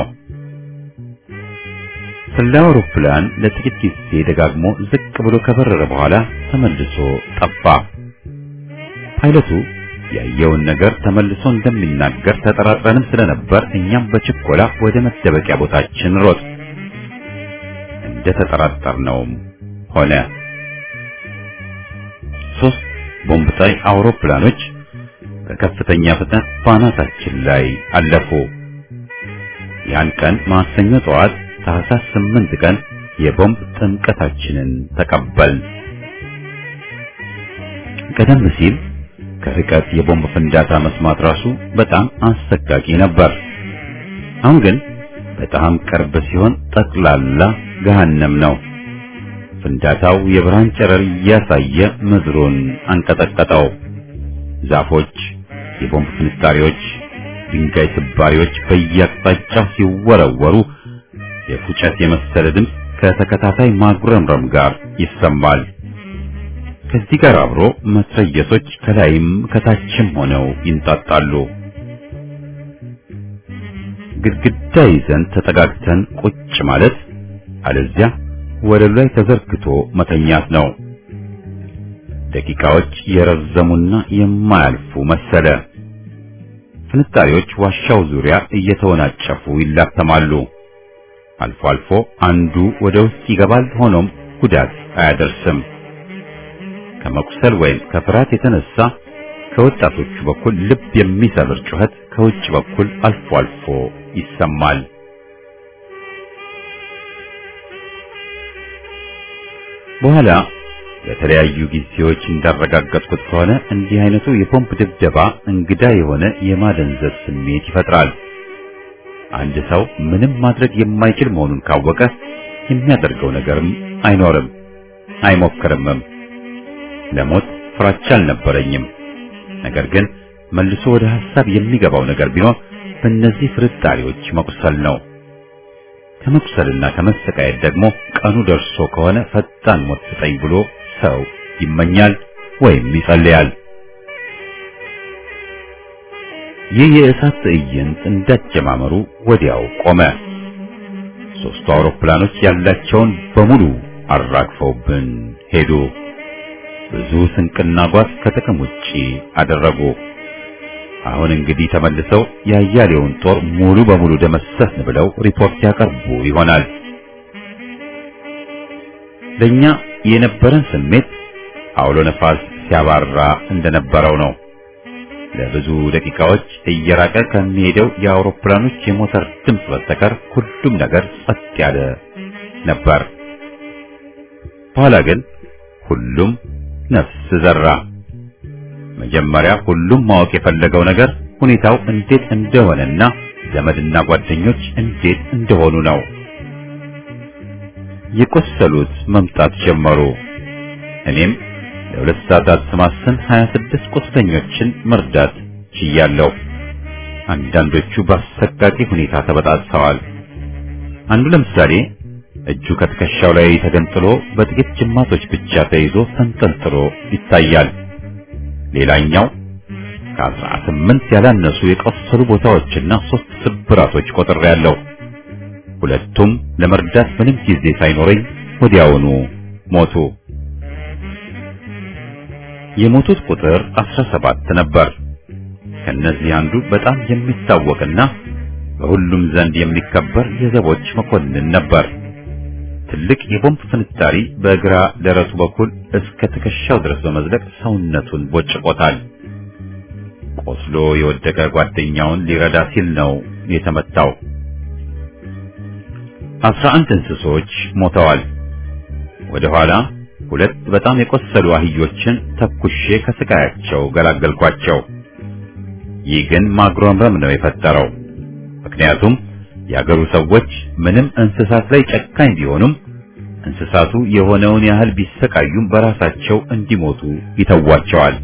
Speaker 2: ሰላዩ አውሮፕላን ለጥቂት ጊዜ ደጋግሞ ዝቅ ብሎ ከበረረ በኋላ ተመልሶ ጠፋ። ፓይለቱ ያየውን ነገር ተመልሶ እንደሚናገር ተጠራጥረንም ስለነበር እኛም በችኮላ ወደ መደበቂያ ቦታችን ሮጥ። እንደ ተጠራጠርነውም ሆነ። 3 ቦምብ ጣይ አውሮፕላኖች በከፍተኛ ፍጥነት ባናታችን ላይ አለፉ። ያን ቀን ማክሰኞ ጠዋት ታህሳስ 8 ቀን የቦምብ ጥምቀታችንን ተቀበልን። ቀደም ሲል ከርቀት የቦምብ ፍንዳታ መስማት ራሱ በጣም አሰቃቂ ነበር። አሁን ግን በጣም ቅርብ ሲሆን ጠቅላላ ገሃነም ነው። ፍንዳታው የብርሃን ጨረር እያሳየ ምድሩን አንቀጠቀጠው። ዛፎች፣ የቦምብ ፍንጣሪዎች፣ ድንጋይ ስባሪዎች በየአቅጣጫው ሲወረወሩ የፉጨት የመሰለ ድምፅ ከተከታታይ ማጉረምረም ጋር ይሰማል። ከዚህ ጋር አብሮ መትረየሶች ከላይም ከታችም ሆነው ይንጣጣሉ። ግድግዳ ይዘን ተጠጋግተን ቁጭ ማለት አለዚያ ወለሉ ላይ ተዘርግቶ መተኛት ነው። ደቂቃዎች የረዘሙና የማያልፉ መሰለ። ፍንጣሪዎች ዋሻው ዙሪያ እየተወናጨፉ ይላተማሉ። አልፎ አልፎ አንዱ ወደ ውስጥ ይገባል። ሆኖም ጉዳት አያደርስም። ከመቁሰል ወይም ከፍርሃት የተነሳ ከወጣቶቹ በኩል ልብ የሚሰብር ጩኸት ከውጭ በኩል አልፎ አልፎ ይሰማል። በኋላ በተለያዩ ጊዜዎች እንዳረጋገጥኩት ከሆነ እንዲህ አይነቱ የቦምብ ድብደባ እንግዳ የሆነ የማደንዘዝ ስሜት ይፈጥራል። አንድ ሰው ምንም ማድረግ የማይችል መሆኑን ካወቀ የሚያደርገው ነገርም አይኖርም፣ አይሞክርምም። ለሞት ፍራቻ አልነበረኝም። ነገር ግን መልሶ ወደ ሐሳብ የሚገባው ነገር ቢኖር በእነዚህ ፍርጣሪዎች መቁሰል ነው። ከመቁሰልና ከመሰቃየት ደግሞ ቀኑ ደርሶ ከሆነ ፈጣን ሞት ስጠኝ ብሎ ሰው ይመኛል ወይም ይጸልያል። ይህ የእሳት ትዕይንት እንዳጀማመሩ ወዲያው ቆመ። 3 አውሮፕላኖች ያላቸውን በሙሉ አራግፈውብን ሄዱ። ብዙ ስንቅና ጓዝ ከጥቅም ውጪ አደረጉ። አሁን እንግዲህ ተመልሰው ያያሌውን ጦር ሙሉ በሙሉ ደመሰስን ብለው ሪፖርት ያቀርቡ ይሆናል። ለኛ የነበረን ስሜት አውሎ ነፋስ ሲያባራ እንደነበረው ነው። ለብዙ ደቂቃዎች እየራቀ ከሚሄደው የአውሮፕላኖች የሞተር ድምፅ በስተቀር ሁሉም ነገር ጸጥ ያለ ነበር። በኋላ ግን ሁሉም ነፍስ ዘራ። መጀመሪያ ሁሉም ማወቅ የፈለገው ነገር ሁኔታው እንዴት እንደሆነና ዘመድና ጓደኞች እንዴት እንደሆኑ ነው። የቆሰሉት መምጣት ጀመሩ። እኔም ለ2 ሰዓታት ስማስን 26 ቁስለኞችን መርዳት ችያለሁ። አንዳንዶቹ በአሰቃቂ ሁኔታ ተበጣጥሰዋል። አንዱ ለምሳሌ እጁ ከትከሻው ላይ ተገንጥሎ በጥቂት ጅማቶች ብቻ ተይዞ ተንጠልጥሎ ይታያል። ሌላኛው ከ18 ያላነሱ የቆሰሉ ቦታዎችና 3 ስብራቶች ቆጥሬያለሁ። ሁለቱም ለመርዳት ምንም ጊዜ ሳይኖረኝ ወዲያውኑ ሞቱ። የሞቱት ቁጥር 17 ነበር። ከነዚህ አንዱ በጣም የሚታወቅና በሁሉም ዘንድ የሚከበር የዘቦች መኮንን ነበር። ትልቅ የቦምብ ፍንጣሪ በግራ ደረቱ በኩል እስከ ትከሻው ድረስ በመዝለቅ ሰውነቱን ቦጭቆታል። ቆስሎ የወደቀ ጓደኛውን ሊረዳ ሲል ነው የተመታው። 11 እንስሶች ሞተዋል። ወደ ኋላ 2 በጣም የቆሰሉ አህዮችን ተኩሼ ከስቃያቸው ገላገልኳቸው። ይህ ግን ማግሮምረም ነው የፈጠረው። ምክንያቱም የአገሩ ሰዎች ምንም እንስሳት ላይ ጨካኝ ቢሆኑም እንስሳቱ የሆነውን ያህል ቢሰቃዩም በራሳቸው እንዲሞቱ ይተዋቸዋል።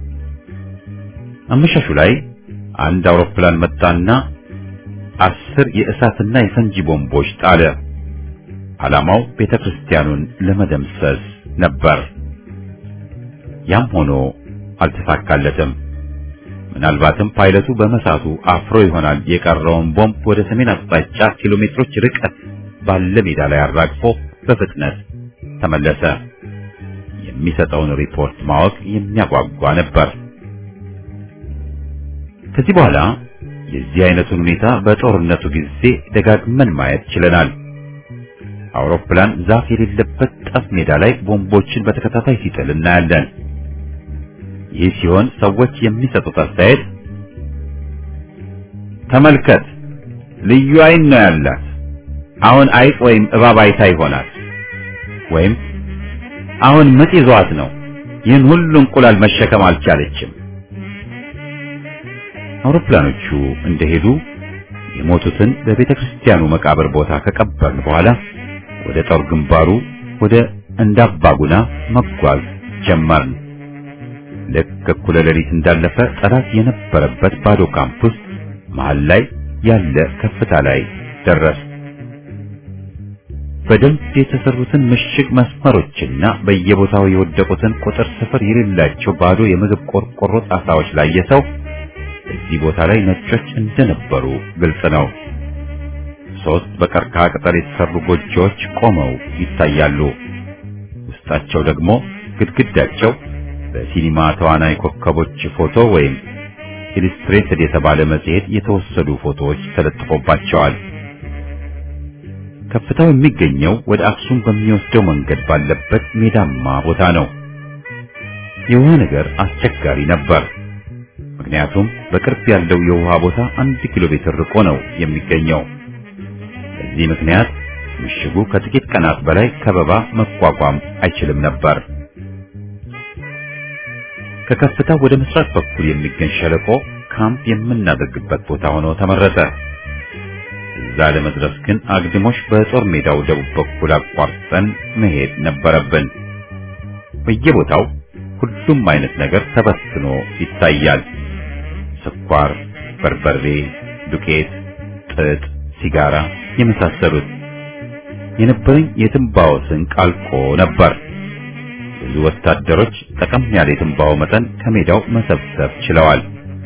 Speaker 2: አመሻሹ ላይ አንድ አውሮፕላን መጣና 10 የእሳትና የፈንጂ ቦምቦች ጣለ። ዓላማው ቤተክርስቲያኑን ለመደምሰስ ነበር። ያም ሆኖ አልተሳካለትም። ምናልባትም ፓይለቱ በመሳቱ አፍሮ ይሆናል የቀረውን ቦምብ ወደ ሰሜን አቅጣጫ ኪሎሜትሮች ርቀት ባለ ሜዳ ላይ አራግፎ በፍጥነት ተመለሰ። የሚሰጠውን ሪፖርት ማወቅ የሚያጓጓ ነበር። ከዚህ በኋላ የዚህ አይነቱን ሁኔታ በጦርነቱ ጊዜ ደጋግመን ማየት ችለናል። አውሮፕላን ዛፍ የሌለበት ጠፍ ሜዳ ላይ ቦምቦችን በተከታታይ ሲጥል እናያለን። ይህ ሲሆን ሰዎች የሚሰጡት አስተያየት ተመልከት፣ ልዩ አይን ነው ያላት፣ አሁን አይጥ ወይም እባብ አይታ ይሆናል፣ ወይም አሁን ምጥ ይዟት ነው፣ ይህን ሁሉ እንቁላል መሸከም አልቻለችም። አውሮፕላኖቹ እንደሄዱ የሞቱትን በቤተክርስቲያኑ መቃብር ቦታ ከቀበርን በኋላ ወደ ጦር ግንባሩ ወደ እንዳባጉና መጓዝ ጀመርን። ልክ እኩለ ሌሊት እንዳለፈ ጠላት የነበረበት ባዶ ካምፕ ውስጥ መሃል ላይ ያለ ከፍታ ላይ ደረስ። በደንብ የተሰሩትን ምሽግ መስመሮችና በየቦታው የወደቁትን ቁጥር ስፍር የሌላቸው ባዶ የምግብ ቆርቆሮ ጣሳዎች ላይ የሰው እዚህ ቦታ ላይ ነጮች እንደነበሩ ግልጽ ነው። 3 በቀርከሃ ቅጠል የተሰሩ ጎጆዎች ቆመው ይታያሉ። ውስጣቸው ደግሞ ግድግዳቸው በሲኒማ ተዋናይ ኮከቦች ፎቶ ወይም ኢሉስትሬትድ የተባለ መጽሔት የተወሰዱ ፎቶዎች ተለጥፎባቸዋል። ከፍታው የሚገኘው ወደ አክሱም በሚወስደው መንገድ ባለበት ሜዳማ ቦታ ነው። የውሃ ነገር አስቸጋሪ ነበር። ምክንያቱም በቅርብ ያለው የውሃ ቦታ 1 ኪሎ ሜትር ርቆ ነው የሚገኘው። በዚህ ምክንያት ምሽጉ ከጥቂት ቀናት በላይ ከበባ መቋቋም አይችልም ነበር። ከከፍታው ወደ ምስራቅ በኩል የሚገኝ ሸለቆ ካምፕ የምናደርግበት ቦታ ሆኖ ተመረጠ። እዛ ለመድረስ ግን አግድሞሽ በጦር ሜዳው ደቡብ በኩል አቋርጠን መሄድ ነበረብን። በየቦታው ሁሉም አይነት ነገር ተበትኖ ይታያል። ስኳር፣ በርበሬ፣ ዱቄት፣ ጥጥ፣ ሲጋራ የመሳሰሉት። የነበረኝ የትንባው ስንቅ አልቆ ነበር። ብዙ ወታደሮች ጠቀም ያለ የትንባው መጠን ከሜዳው መሰብሰብ ችለዋል።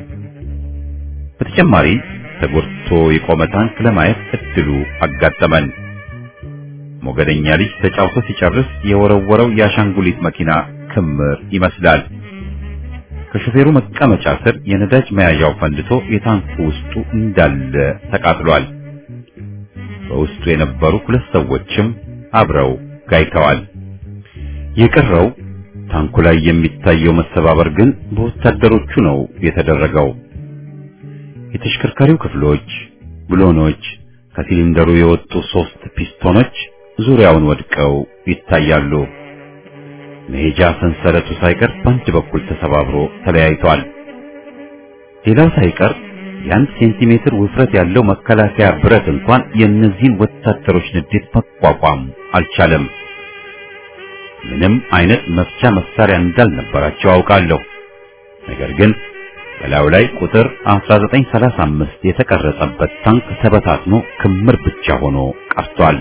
Speaker 2: በተጨማሪ ተጎድቶ የቆመ ታንክ ለማየት እድሉ አጋጠመን። ሞገደኛ ልጅ ተጫውቶ ሲጨርስ የወረወረው የአሻንጉሊት መኪና ክምር ይመስላል። ከሾፌሩ መቀመጫ ስር የነዳጅ መያዣው ፈንድቶ የታንኩ ውስጡ እንዳለ ተቃጥሏል። በውስጡ የነበሩ 2 ሰዎችም አብረው ጋይተዋል። የቀረው ታንኩ ላይ የሚታየው መሰባበር ግን በወታደሮቹ ነው የተደረገው። የተሽከርካሪው ክፍሎች፣ ብሎኖች፣ ከሲሊንደሩ የወጡ 3 ፒስቶኖች ዙሪያውን ወድቀው ይታያሉ። መሄጃ ሰንሰለቱ ሳይቀር በአንድ በኩል ተሰባብሮ ተለያይቷል። ሌላው ሳይቀር የ1 ሴንቲሜትር ውፍረት ያለው መከላከያ ብረት እንኳን የእነዚህን ወታደሮች ንዴት መቋቋም አልቻለም። ምንም አይነት መፍቻ መሳሪያ እንዳልነበራቸው አውቃለሁ። ነገር ግን በላዩ ላይ ቁጥር 1935 የተቀረጸበት ታንክ ተበታትኖ ክምር ብቻ ሆኖ ቀርቷል።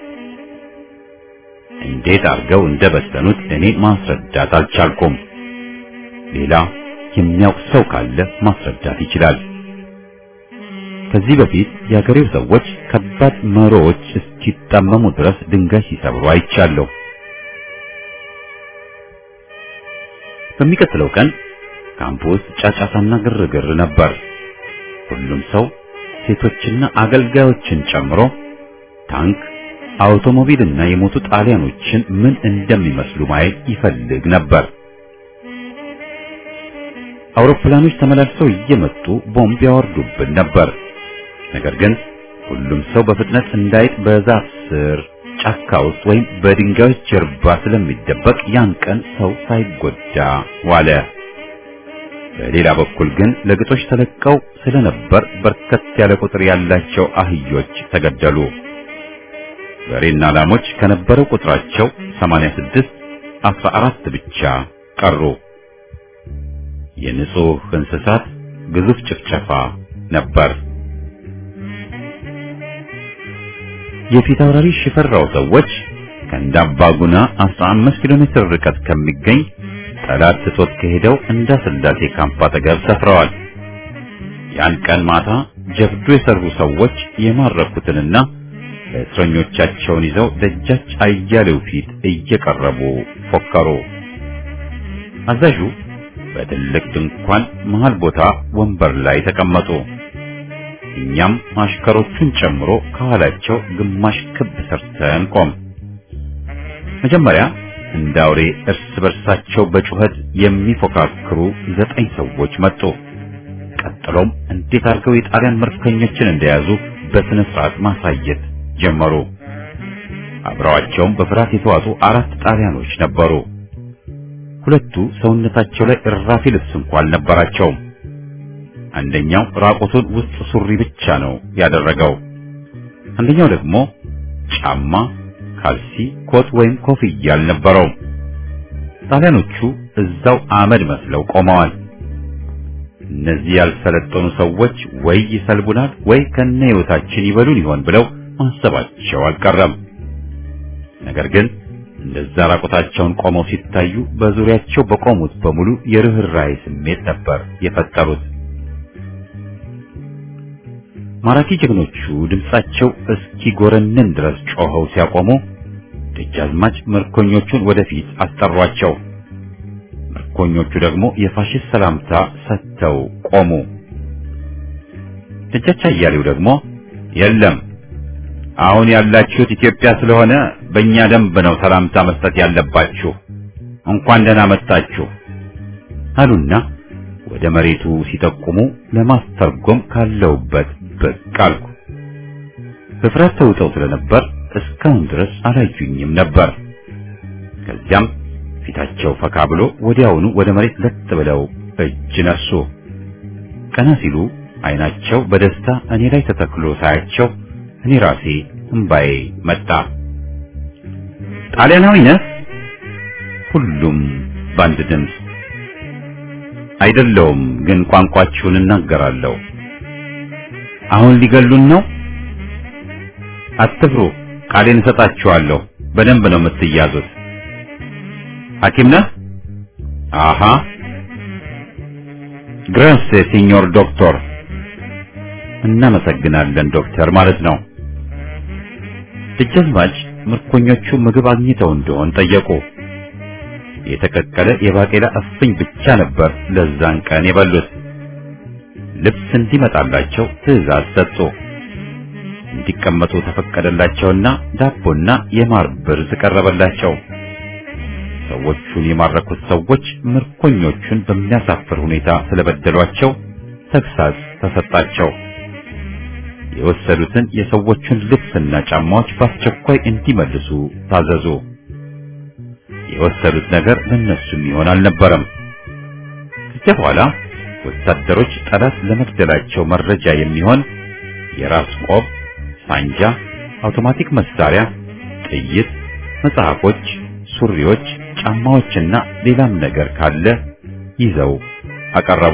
Speaker 2: እንዴት አድርገው እንደበተኑት እኔ ማስረዳት አልቻልኩም። ሌላ የሚያውቅ ሰው ካለ ማስረዳት ይችላል። ከዚህ በፊት የአገሬው ሰዎች ከባድ መሮዎች እስኪጣመሙ ድረስ ድንጋይ ሲሰብሩ አይቻለሁ። በሚቀጥለው ቀን ካምፕ ውስጥ ጫጫታና ግርግር ነበር። ሁሉም ሰው ሴቶችና አገልጋዮችን ጨምሮ ታንክ፣ አውቶሞቢልና የሞቱ ጣሊያኖችን ምን እንደሚመስሉ ማየት ይፈልግ ነበር። አውሮፕላኖች ተመላልሰው እየመጡ ቦምብ ያወርዱብን ነበር። ነገር ግን ሁሉም ሰው በፍጥነት እንዳይጥ በዛፍ ስር፣ ጫካ ውስጥ ወይም በድንጋዮች ጀርባ ስለሚደበቅ ያን ቀን ሰው ሳይጎዳ ዋለ። በሌላ በኩል ግን ለግጦሽ ተለቀው ስለነበር በርከት ያለ ቁጥር ያላቸው አህዮች ተገደሉ። በሬና ላሞች ከነበረው ቁጥራቸው 86 14 ብቻ ቀሩ። የንጹህ እንስሳት ግዙፍ ጭፍጨፋ ነበር። የፊት አውራሪ ሽፈራው ሰዎች ከእንዳባጉና 15 ኪሎ ሜትር ርቀት ከሚገኝ ጠላት ትቶት ከሄደው እንዳ ስላሴ ካምፕ አጠገብ ሰፍረዋል። ያን ቀን ማታ ጀብዱ የሰሩ ሰዎች የማረኩትንና እስረኞቻቸውን ይዘው ደጃች አያሌው ፊት እየቀረቡ ፎከሩ። አዛዡ በትልቅ ድንኳን መሃል ቦታ ወንበር ላይ ተቀመጡ። እኛም አሽከሮቹን ጨምሮ ከኋላቸው ግማሽ ክብ ሰርተን ቆም። መጀመሪያ እንዳውሬ እርስ በርሳቸው በጩኸት የሚፎካክሩ 9 ሰዎች መጡ። ቀጥሎም እንዴት አድርገው የጣሊያን ምርኮኞችን እንደያዙ በስነ ስርዓት ማሳየት ጀመሩ። አብረዋቸውም በፍርሃት የተዋጡ 4 ጣሊያኖች ነበሩ። ሁለቱ ሰውነታቸው ላይ እራፊ ልብስ እንኳን አልነበራቸውም። አንደኛው ራቆቱን ውስጥ ሱሪ ብቻ ነው ያደረገው። አንደኛው ደግሞ ጫማ፣ ካልሲ፣ ኮት ወይም ኮፍያ አልነበረውም። ጣሊያኖቹ እዛው አመድ መስለው ቆመዋል። እነዚህ ያልሰለጠኑ ሰዎች ወይ ይሰልቡናል ወይ ከነህይወታችን ይበሉን ይሆን ብለው ማሰባቸው አልቀረም። ነገር ግን እንደዛ ራቆታቸውን ቆመው ሲታዩ በዙሪያቸው በቆሙት በሙሉ የርህራሄ ስሜት ነበር የፈጠሩት። ማራኪ ጀግኖቹ ድምጻቸው እስኪ ጎረንን ድረስ ጮኸው ሲያቆሙ ደጃዝማች ምርኮኞቹን ወደፊት አስጠሯቸው። ምርኮኞቹ ደግሞ የፋሽስት ሰላምታ ሰጥተው ቆሙ። ደጃች አያሌው ደግሞ የለም አሁን ያላችሁት ኢትዮጵያ ስለሆነ በእኛ ደንብ ነው ሰላምታ መስጠት ያለባችሁ፣ እንኳን ደህና መጣችሁ አሉና ወደ መሬቱ ሲጠቁሙ ለማስተርጎም ካለውበት ብቅ አልኩ። በፍርሃት ተውጠው ስለነበር እስካሁን ድረስ አላዩኝም ነበር። ከዚያም ፊታቸው ፈካ ብሎ ወዲያውኑ ወደ መሬት ለጥ ብለው እጅ ነሱ። ቀና ሲሉ አይናቸው በደስታ እኔ ላይ ተተክሎ ሳያቸው እኔ ራሴ እንባዬ መጣ። ጣሊያናዊ ነህ? ሁሉም ባንድ ድምፅ። አይደለውም፣ ግን ቋንቋችሁን እናገራለሁ። አሁን ሊገሉን ነው? አትፍሩ፣ ቃሌን እሰጣችኋለሁ። በደንብ ነው የምትያዙት። ሐኪም ነህ? አሃ። ግራስ ሲኞር ዶክተር። እናመሰግናለን ዶክተር ማለት ነው። ደጃዝማች ምርኮኞቹ ምግብ አግኝተው እንደሆን ጠየቁ። የተቀቀለ የባቄላ እፍኝ ብቻ ነበር ለዛን ቀን የበሉት። ልብስ እንዲመጣላቸው ትዕዛዝ ሰጡ። እንዲቀመጡ ተፈቀደላቸውና ዳቦና የማር ብርዝ ቀረበላቸው። ሰዎቹን የማረኩት ሰዎች ምርኮኞቹን በሚያሳፍር ሁኔታ ስለበደሏቸው ተግሳጽ ተሰጣቸው። የወሰዱትን የሰዎቹን ልብስና ጫማዎች በአስቸኳይ እንዲመልሱ ታዘዙ። የወሰዱት ነገር ለነሱም ይሆን አልነበረም። ከዚያ በኋላ ወታደሮች ጠላት ለመግደላቸው መረጃ የሚሆን የራስ ቆብ፣ ሳንጃ፣ አውቶማቲክ መሳሪያ፣ ጥይት፣ መጽሐፎች፣ ሱሪዎች፣ ጫማዎችና ሌላም ነገር ካለ ይዘው አቀረቡ።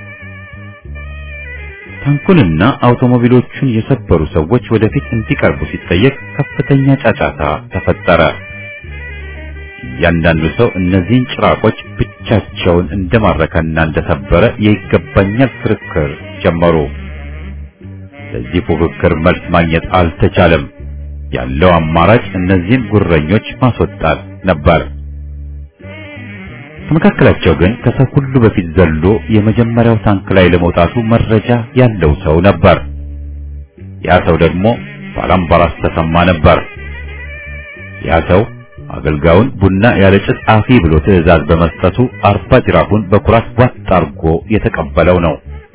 Speaker 2: ታንኩንና አውቶሞቢሎቹን የሰበሩ ሰዎች ወደፊት እንዲቀርቡ ሲጠየቅ ከፍተኛ ጫጫታ ተፈጠረ። እያንዳንዱ ሰው እነዚህን ጭራቆች ብቻቸውን እንደማረከና እንደሰበረ የይገባኛል ክርክር ጀመሩ። ለዚህ ፉክክር መልስ ማግኘት አልተቻለም። ያለው አማራጭ እነዚህን ጉረኞች ማስወጣት ነበር። ከመካከላቸው ግን ከሰው ሁሉ በፊት ዘሎ የመጀመሪያው ታንክ ላይ ለመውጣቱ መረጃ ያለው ሰው ነበር። ያ ሰው ደግሞ ባላምባራስ ተሰማ ነበር። ያ ሰው አገልጋዩን ቡና ያለ ጭስ አፊ ብሎ ትዕዛዝ በመስጠቱ 40 ጅራፉን በኩራት ዋጥ አድርጎ የተቀበለው ነው።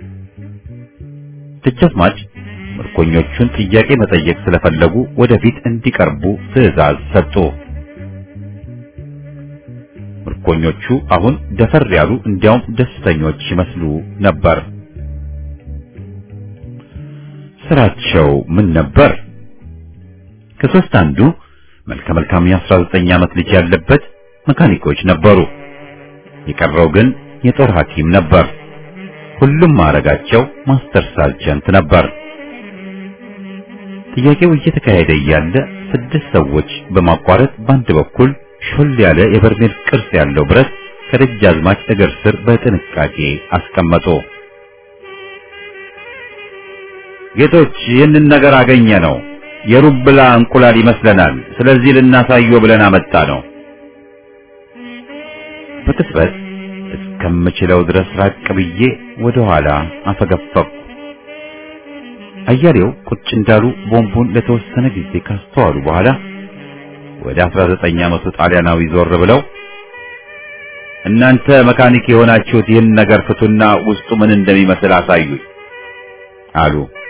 Speaker 2: ደጃዝማች ምርኮኞቹን ጥያቄ መጠየቅ ስለፈለጉ ወደፊት እንዲቀርቡ ትዕዛዝ ሰጡ። ምርኮኞቹ አሁን ደፈር ያሉ እንዲያውም ደስተኞች ይመስሉ ነበር። ስራቸው ምን ነበር? ከሶስት አንዱ መልከ መልካም የ19 ዓመት ልጅ ያለበት መካኒኮች ነበሩ። የቀረው ግን የጦር ሐኪም ነበር። ሁሉም ማረጋቸው ማስተር ሳርጀንት ነበር። ጥያቄው እየተካሄደ እያለ 6 ሰዎች በማቋረጥ በአንድ በኩል ሾል ያለ የበርሜል ቅርጽ ያለው ብረት ከደጃዝማች እግር ስር በጥንቃቄ አስቀመጡ። ጌቶች ይህንን ነገር አገኘ ነው። የሩብላ እንቁላል ይመስለናል። ስለዚህ ልናሳየው ብለን አመጣ ነው። በቅጽበት እስከምችለው ድረስ ራቅ ብዬ ወደ ኋላ አፈገፈኩ። አያሌው ቁጭ እንዳሉ ቦምቡን ለተወሰነ ጊዜ ካስተዋሉ በኋላ ወደ 19 ዓመቱ ጣሊያናዊ ዞር ብለው እናንተ መካኒክ የሆናችሁት ይህን ነገር ፍቱና ውስጡ ምን እንደሚመስል አሳዩኝ አሉ።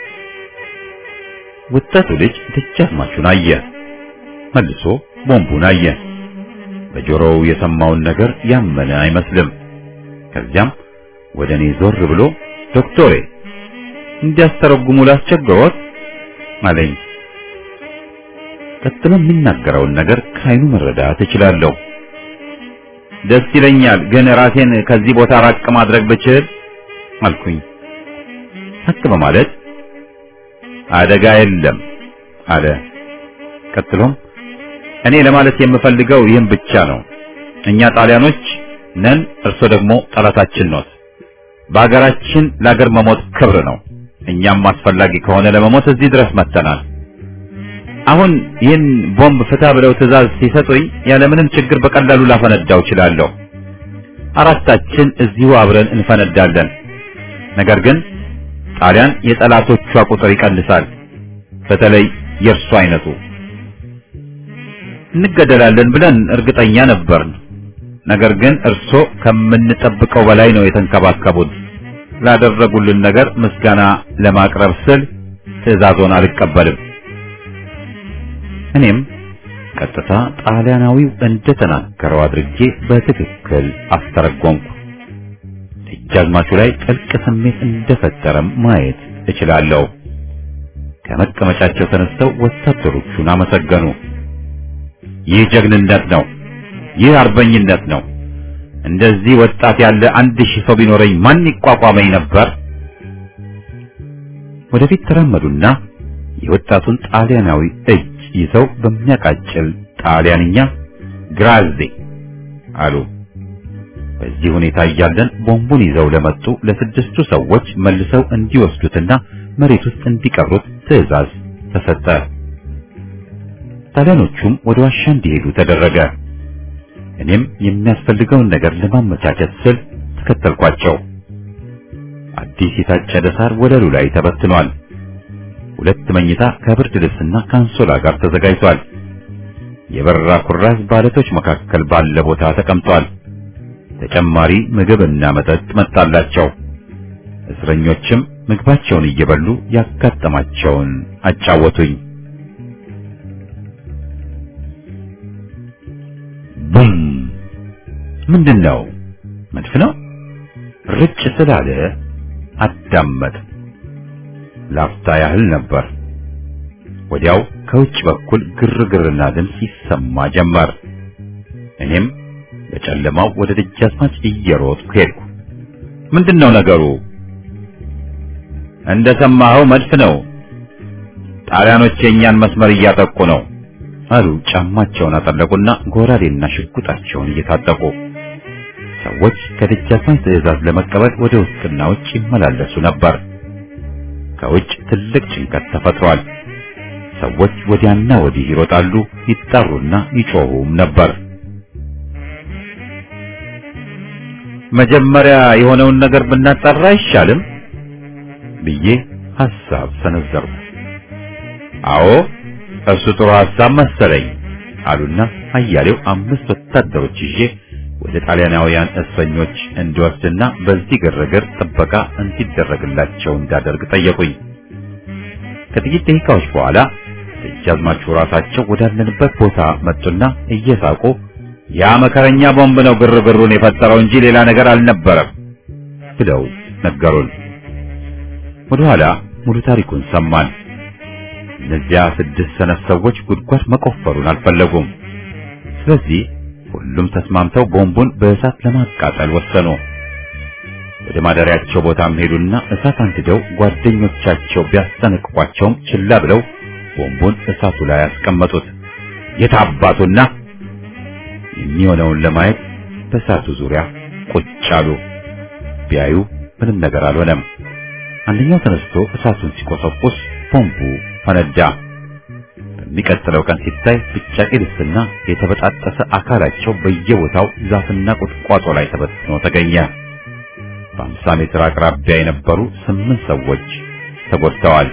Speaker 2: ወጣቱ ልጅ ደጃዝማቹን አየ፣ መልሶ ቦምቡን አየ። በጆሮው የሰማውን ነገር ያመነ አይመስልም። ከዚያም ወደ እኔ ዞር ብሎ ዶክተሬ እንዲያስተረጉሙ ላስቸግሮት አለኝ። ቀጥሎ የሚናገረውን ነገር ከዓይኑ መረዳት እችላለሁ። ደስ ይለኛል፣ ግን ራሴን ከዚህ ቦታ ራቅ ማድረግ ብችል አልኩኝ። ራቅ በማለት አደጋ የለም አለ። ቀጥሎም እኔ ለማለት የምፈልገው ይህን ብቻ ነው። እኛ ጣሊያኖች ነን፣ እርሶ ደግሞ ጠላታችን ነው። በአገራችን ለአገር መሞት ክብር ነው። እኛም አስፈላጊ ከሆነ ለመሞት እዚህ ድረስ መጥተናል። አሁን ይህን ቦምብ ፍታ ብለው ትዕዛዝ ሲሰጡኝ ያለምንም ችግር በቀላሉ ላፈነዳው እችላለሁ። አራታችን እዚሁ አብረን እንፈነዳለን። ነገር ግን ጣሊያን የጠላቶቿ ቁጥር ይቀንሳል፣ በተለይ የእርሱ አይነቱ። እንገደላለን ብለን እርግጠኛ ነበርን። ነገር ግን እርሶ ከምንጠብቀው በላይ ነው የተንከባከቡን። ላደረጉልን ነገር ምስጋና ለማቅረብ ስል ትዕዛዞን አልቀበልም። እኔም ቀጥታ ጣሊያናዊው እንደተናገረው አድርጌ በትክክል አስተረጎምኩ። ደጃዝማቹ ላይ ጥልቅ ስሜት እንደፈጠረም ማየት እችላለሁ። ከመቀመጫቸው ተነስተው ወታደሮቹን አመሰገኑ። ይህ ጀግንነት ነው፣ ይህ አርበኝነት ነው። እንደዚህ ወጣት ያለ 1000 ሰው ቢኖረኝ ማን ይቋቋመኝ ነበር? ወደፊት ተራመዱና የወጣቱን ጣሊያናዊ እጅ ይዘው በሚያቃጭል ጣሊያንኛ ግራዜ አሉ። በዚህ ሁኔታ እያለን ቦምቡን ይዘው ለመጡ ለ6ቱ ሰዎች መልሰው እንዲወስዱትና መሬት ውስጥ እንዲቀብሩት ትዕዛዝ ተሰጠ። ጣሊያኖቹም ወደ ዋሻ እንዲሄዱ ተደረገ። እኔም የሚያስፈልገውን ነገር ለማመቻቸት ስል ተከተልኳቸው። አዲስ የታጨደ ሳር ወለሉ ላይ ተበትኗል። 2 መኝታ ከብርድ ልብስና ካንሶላ ጋር ተዘጋጅቷል። የበረራ ኩራዝ ባለቶች መካከል ባለ ቦታ ተቀምጧል። ተጨማሪ ምግብና መጠጥ መጣላቸው። እስረኞችም ምግባቸውን እየበሉ ያጋጠማቸውን አጫወቱኝ። ቡም! ምንድነው? መድፍ ነው? ርጭ ስላለ አዳመጥ። ላፍታ ያህል ነበር። ወዲያው ከውጭ በኩል ግርግርና ድምፅ ይሰማ ጀመር። እኔም በጨለማው ወደ ደጃዝማች እየሮጥኩ ሄድኩ። ምንድነው ነገሩ? እንደሰማኸው መድፍ ነው። ጣሊያኖች የኛን መስመር እያጠቁ ነው አሉ። ጫማቸውን አጠለቁና ጎራዴና ሽጉጣቸውን እየታጠቁ። ሰዎች ከደጃዝማች ትዕዛዝ ለመቀበል ወደ ውስጥና ውጭ ይመላለሱ ነበር። ከውጭ ትልቅ ጭንቀት ተፈጥሯል። ሰዎች ወዲያና ወዲህ ይሮጣሉ፣ ይጣሩና ይጮሁም ነበር። መጀመሪያ የሆነውን ነገር ብናጣራ አይሻልም ብዬ ሐሳብ ሰነዘርኩ። አዎ እሱ ጥሩ ሐሳብ መሰለኝ አሉና አያሌው 5 ወታደሮች ይዤ ወደ ጣሊያናውያን እስረኞች እንዲወስድና በዚህ ግርግር ጥበቃ እንዲደረግላቸው እንዳደርግ ጠየቁኝ። ከጥቂት ደቂቃዎች በኋላ ደጃዝማቹ ራሳቸው ወዳለንበት ቦታ መጡና እየሳቁ ያ መከረኛ ቦምብ ነው ግርግሩን የፈጠረው እንጂ ሌላ ነገር አልነበረም ብለው ነገሩን። ወደኋላ ሙሉ ታሪኩን ሰማን። እነዚያ 6 ሰነፍ ሰዎች ጉድጓድ መቆፈሩን አልፈለጉም። ስለዚህ ሁሉም ተስማምተው ቦምቡን በእሳት ለማቃጠል ወሰኑ። ወደ ማደሪያቸው ቦታም ሄዱና እሳት አንድደው ጓደኞቻቸው ቢያስጠነቅቋቸውም ችላ ብለው ቦምቡን እሳቱ ላይ ያስቀመጡት። የታባቱና የሚሆነውን ለማየት በእሳቱ ዙሪያ ቁጭ አሉ። ቢያዩ ምንም ነገር አልሆነም። አንደኛው ተነስቶ እሳቱን ሲቆሰቁስ ቦምቡ ፈነዳ። በሚቀጥለው ቀን ሲታይ ብጫቂ ልብስና የተበጣጠሰ አካላቸው በየቦታው ዛፍና ቁጥቋጦ ላይ ተበትኖ ተገኘ። በ50 ሜትር አቅራቢያ የነበሩ 8 ሰዎች ተጎድተዋል።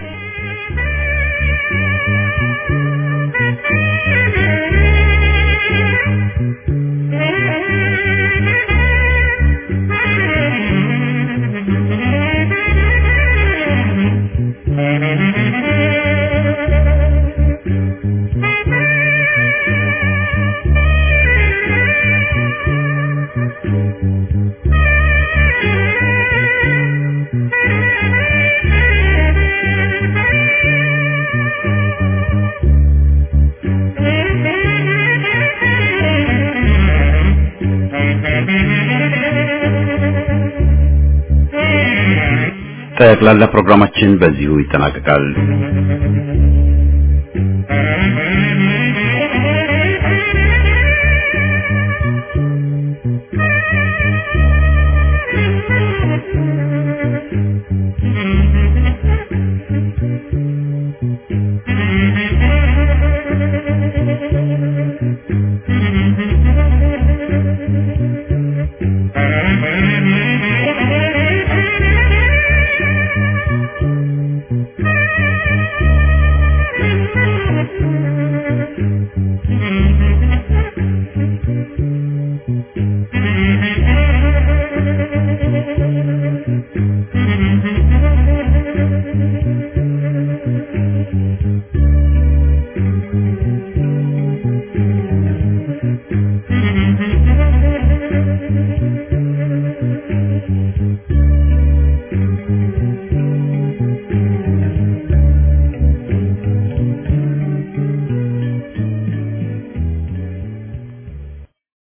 Speaker 2: ጠቅላላ ፕሮግራማችን በዚሁ ይጠናቀቃል።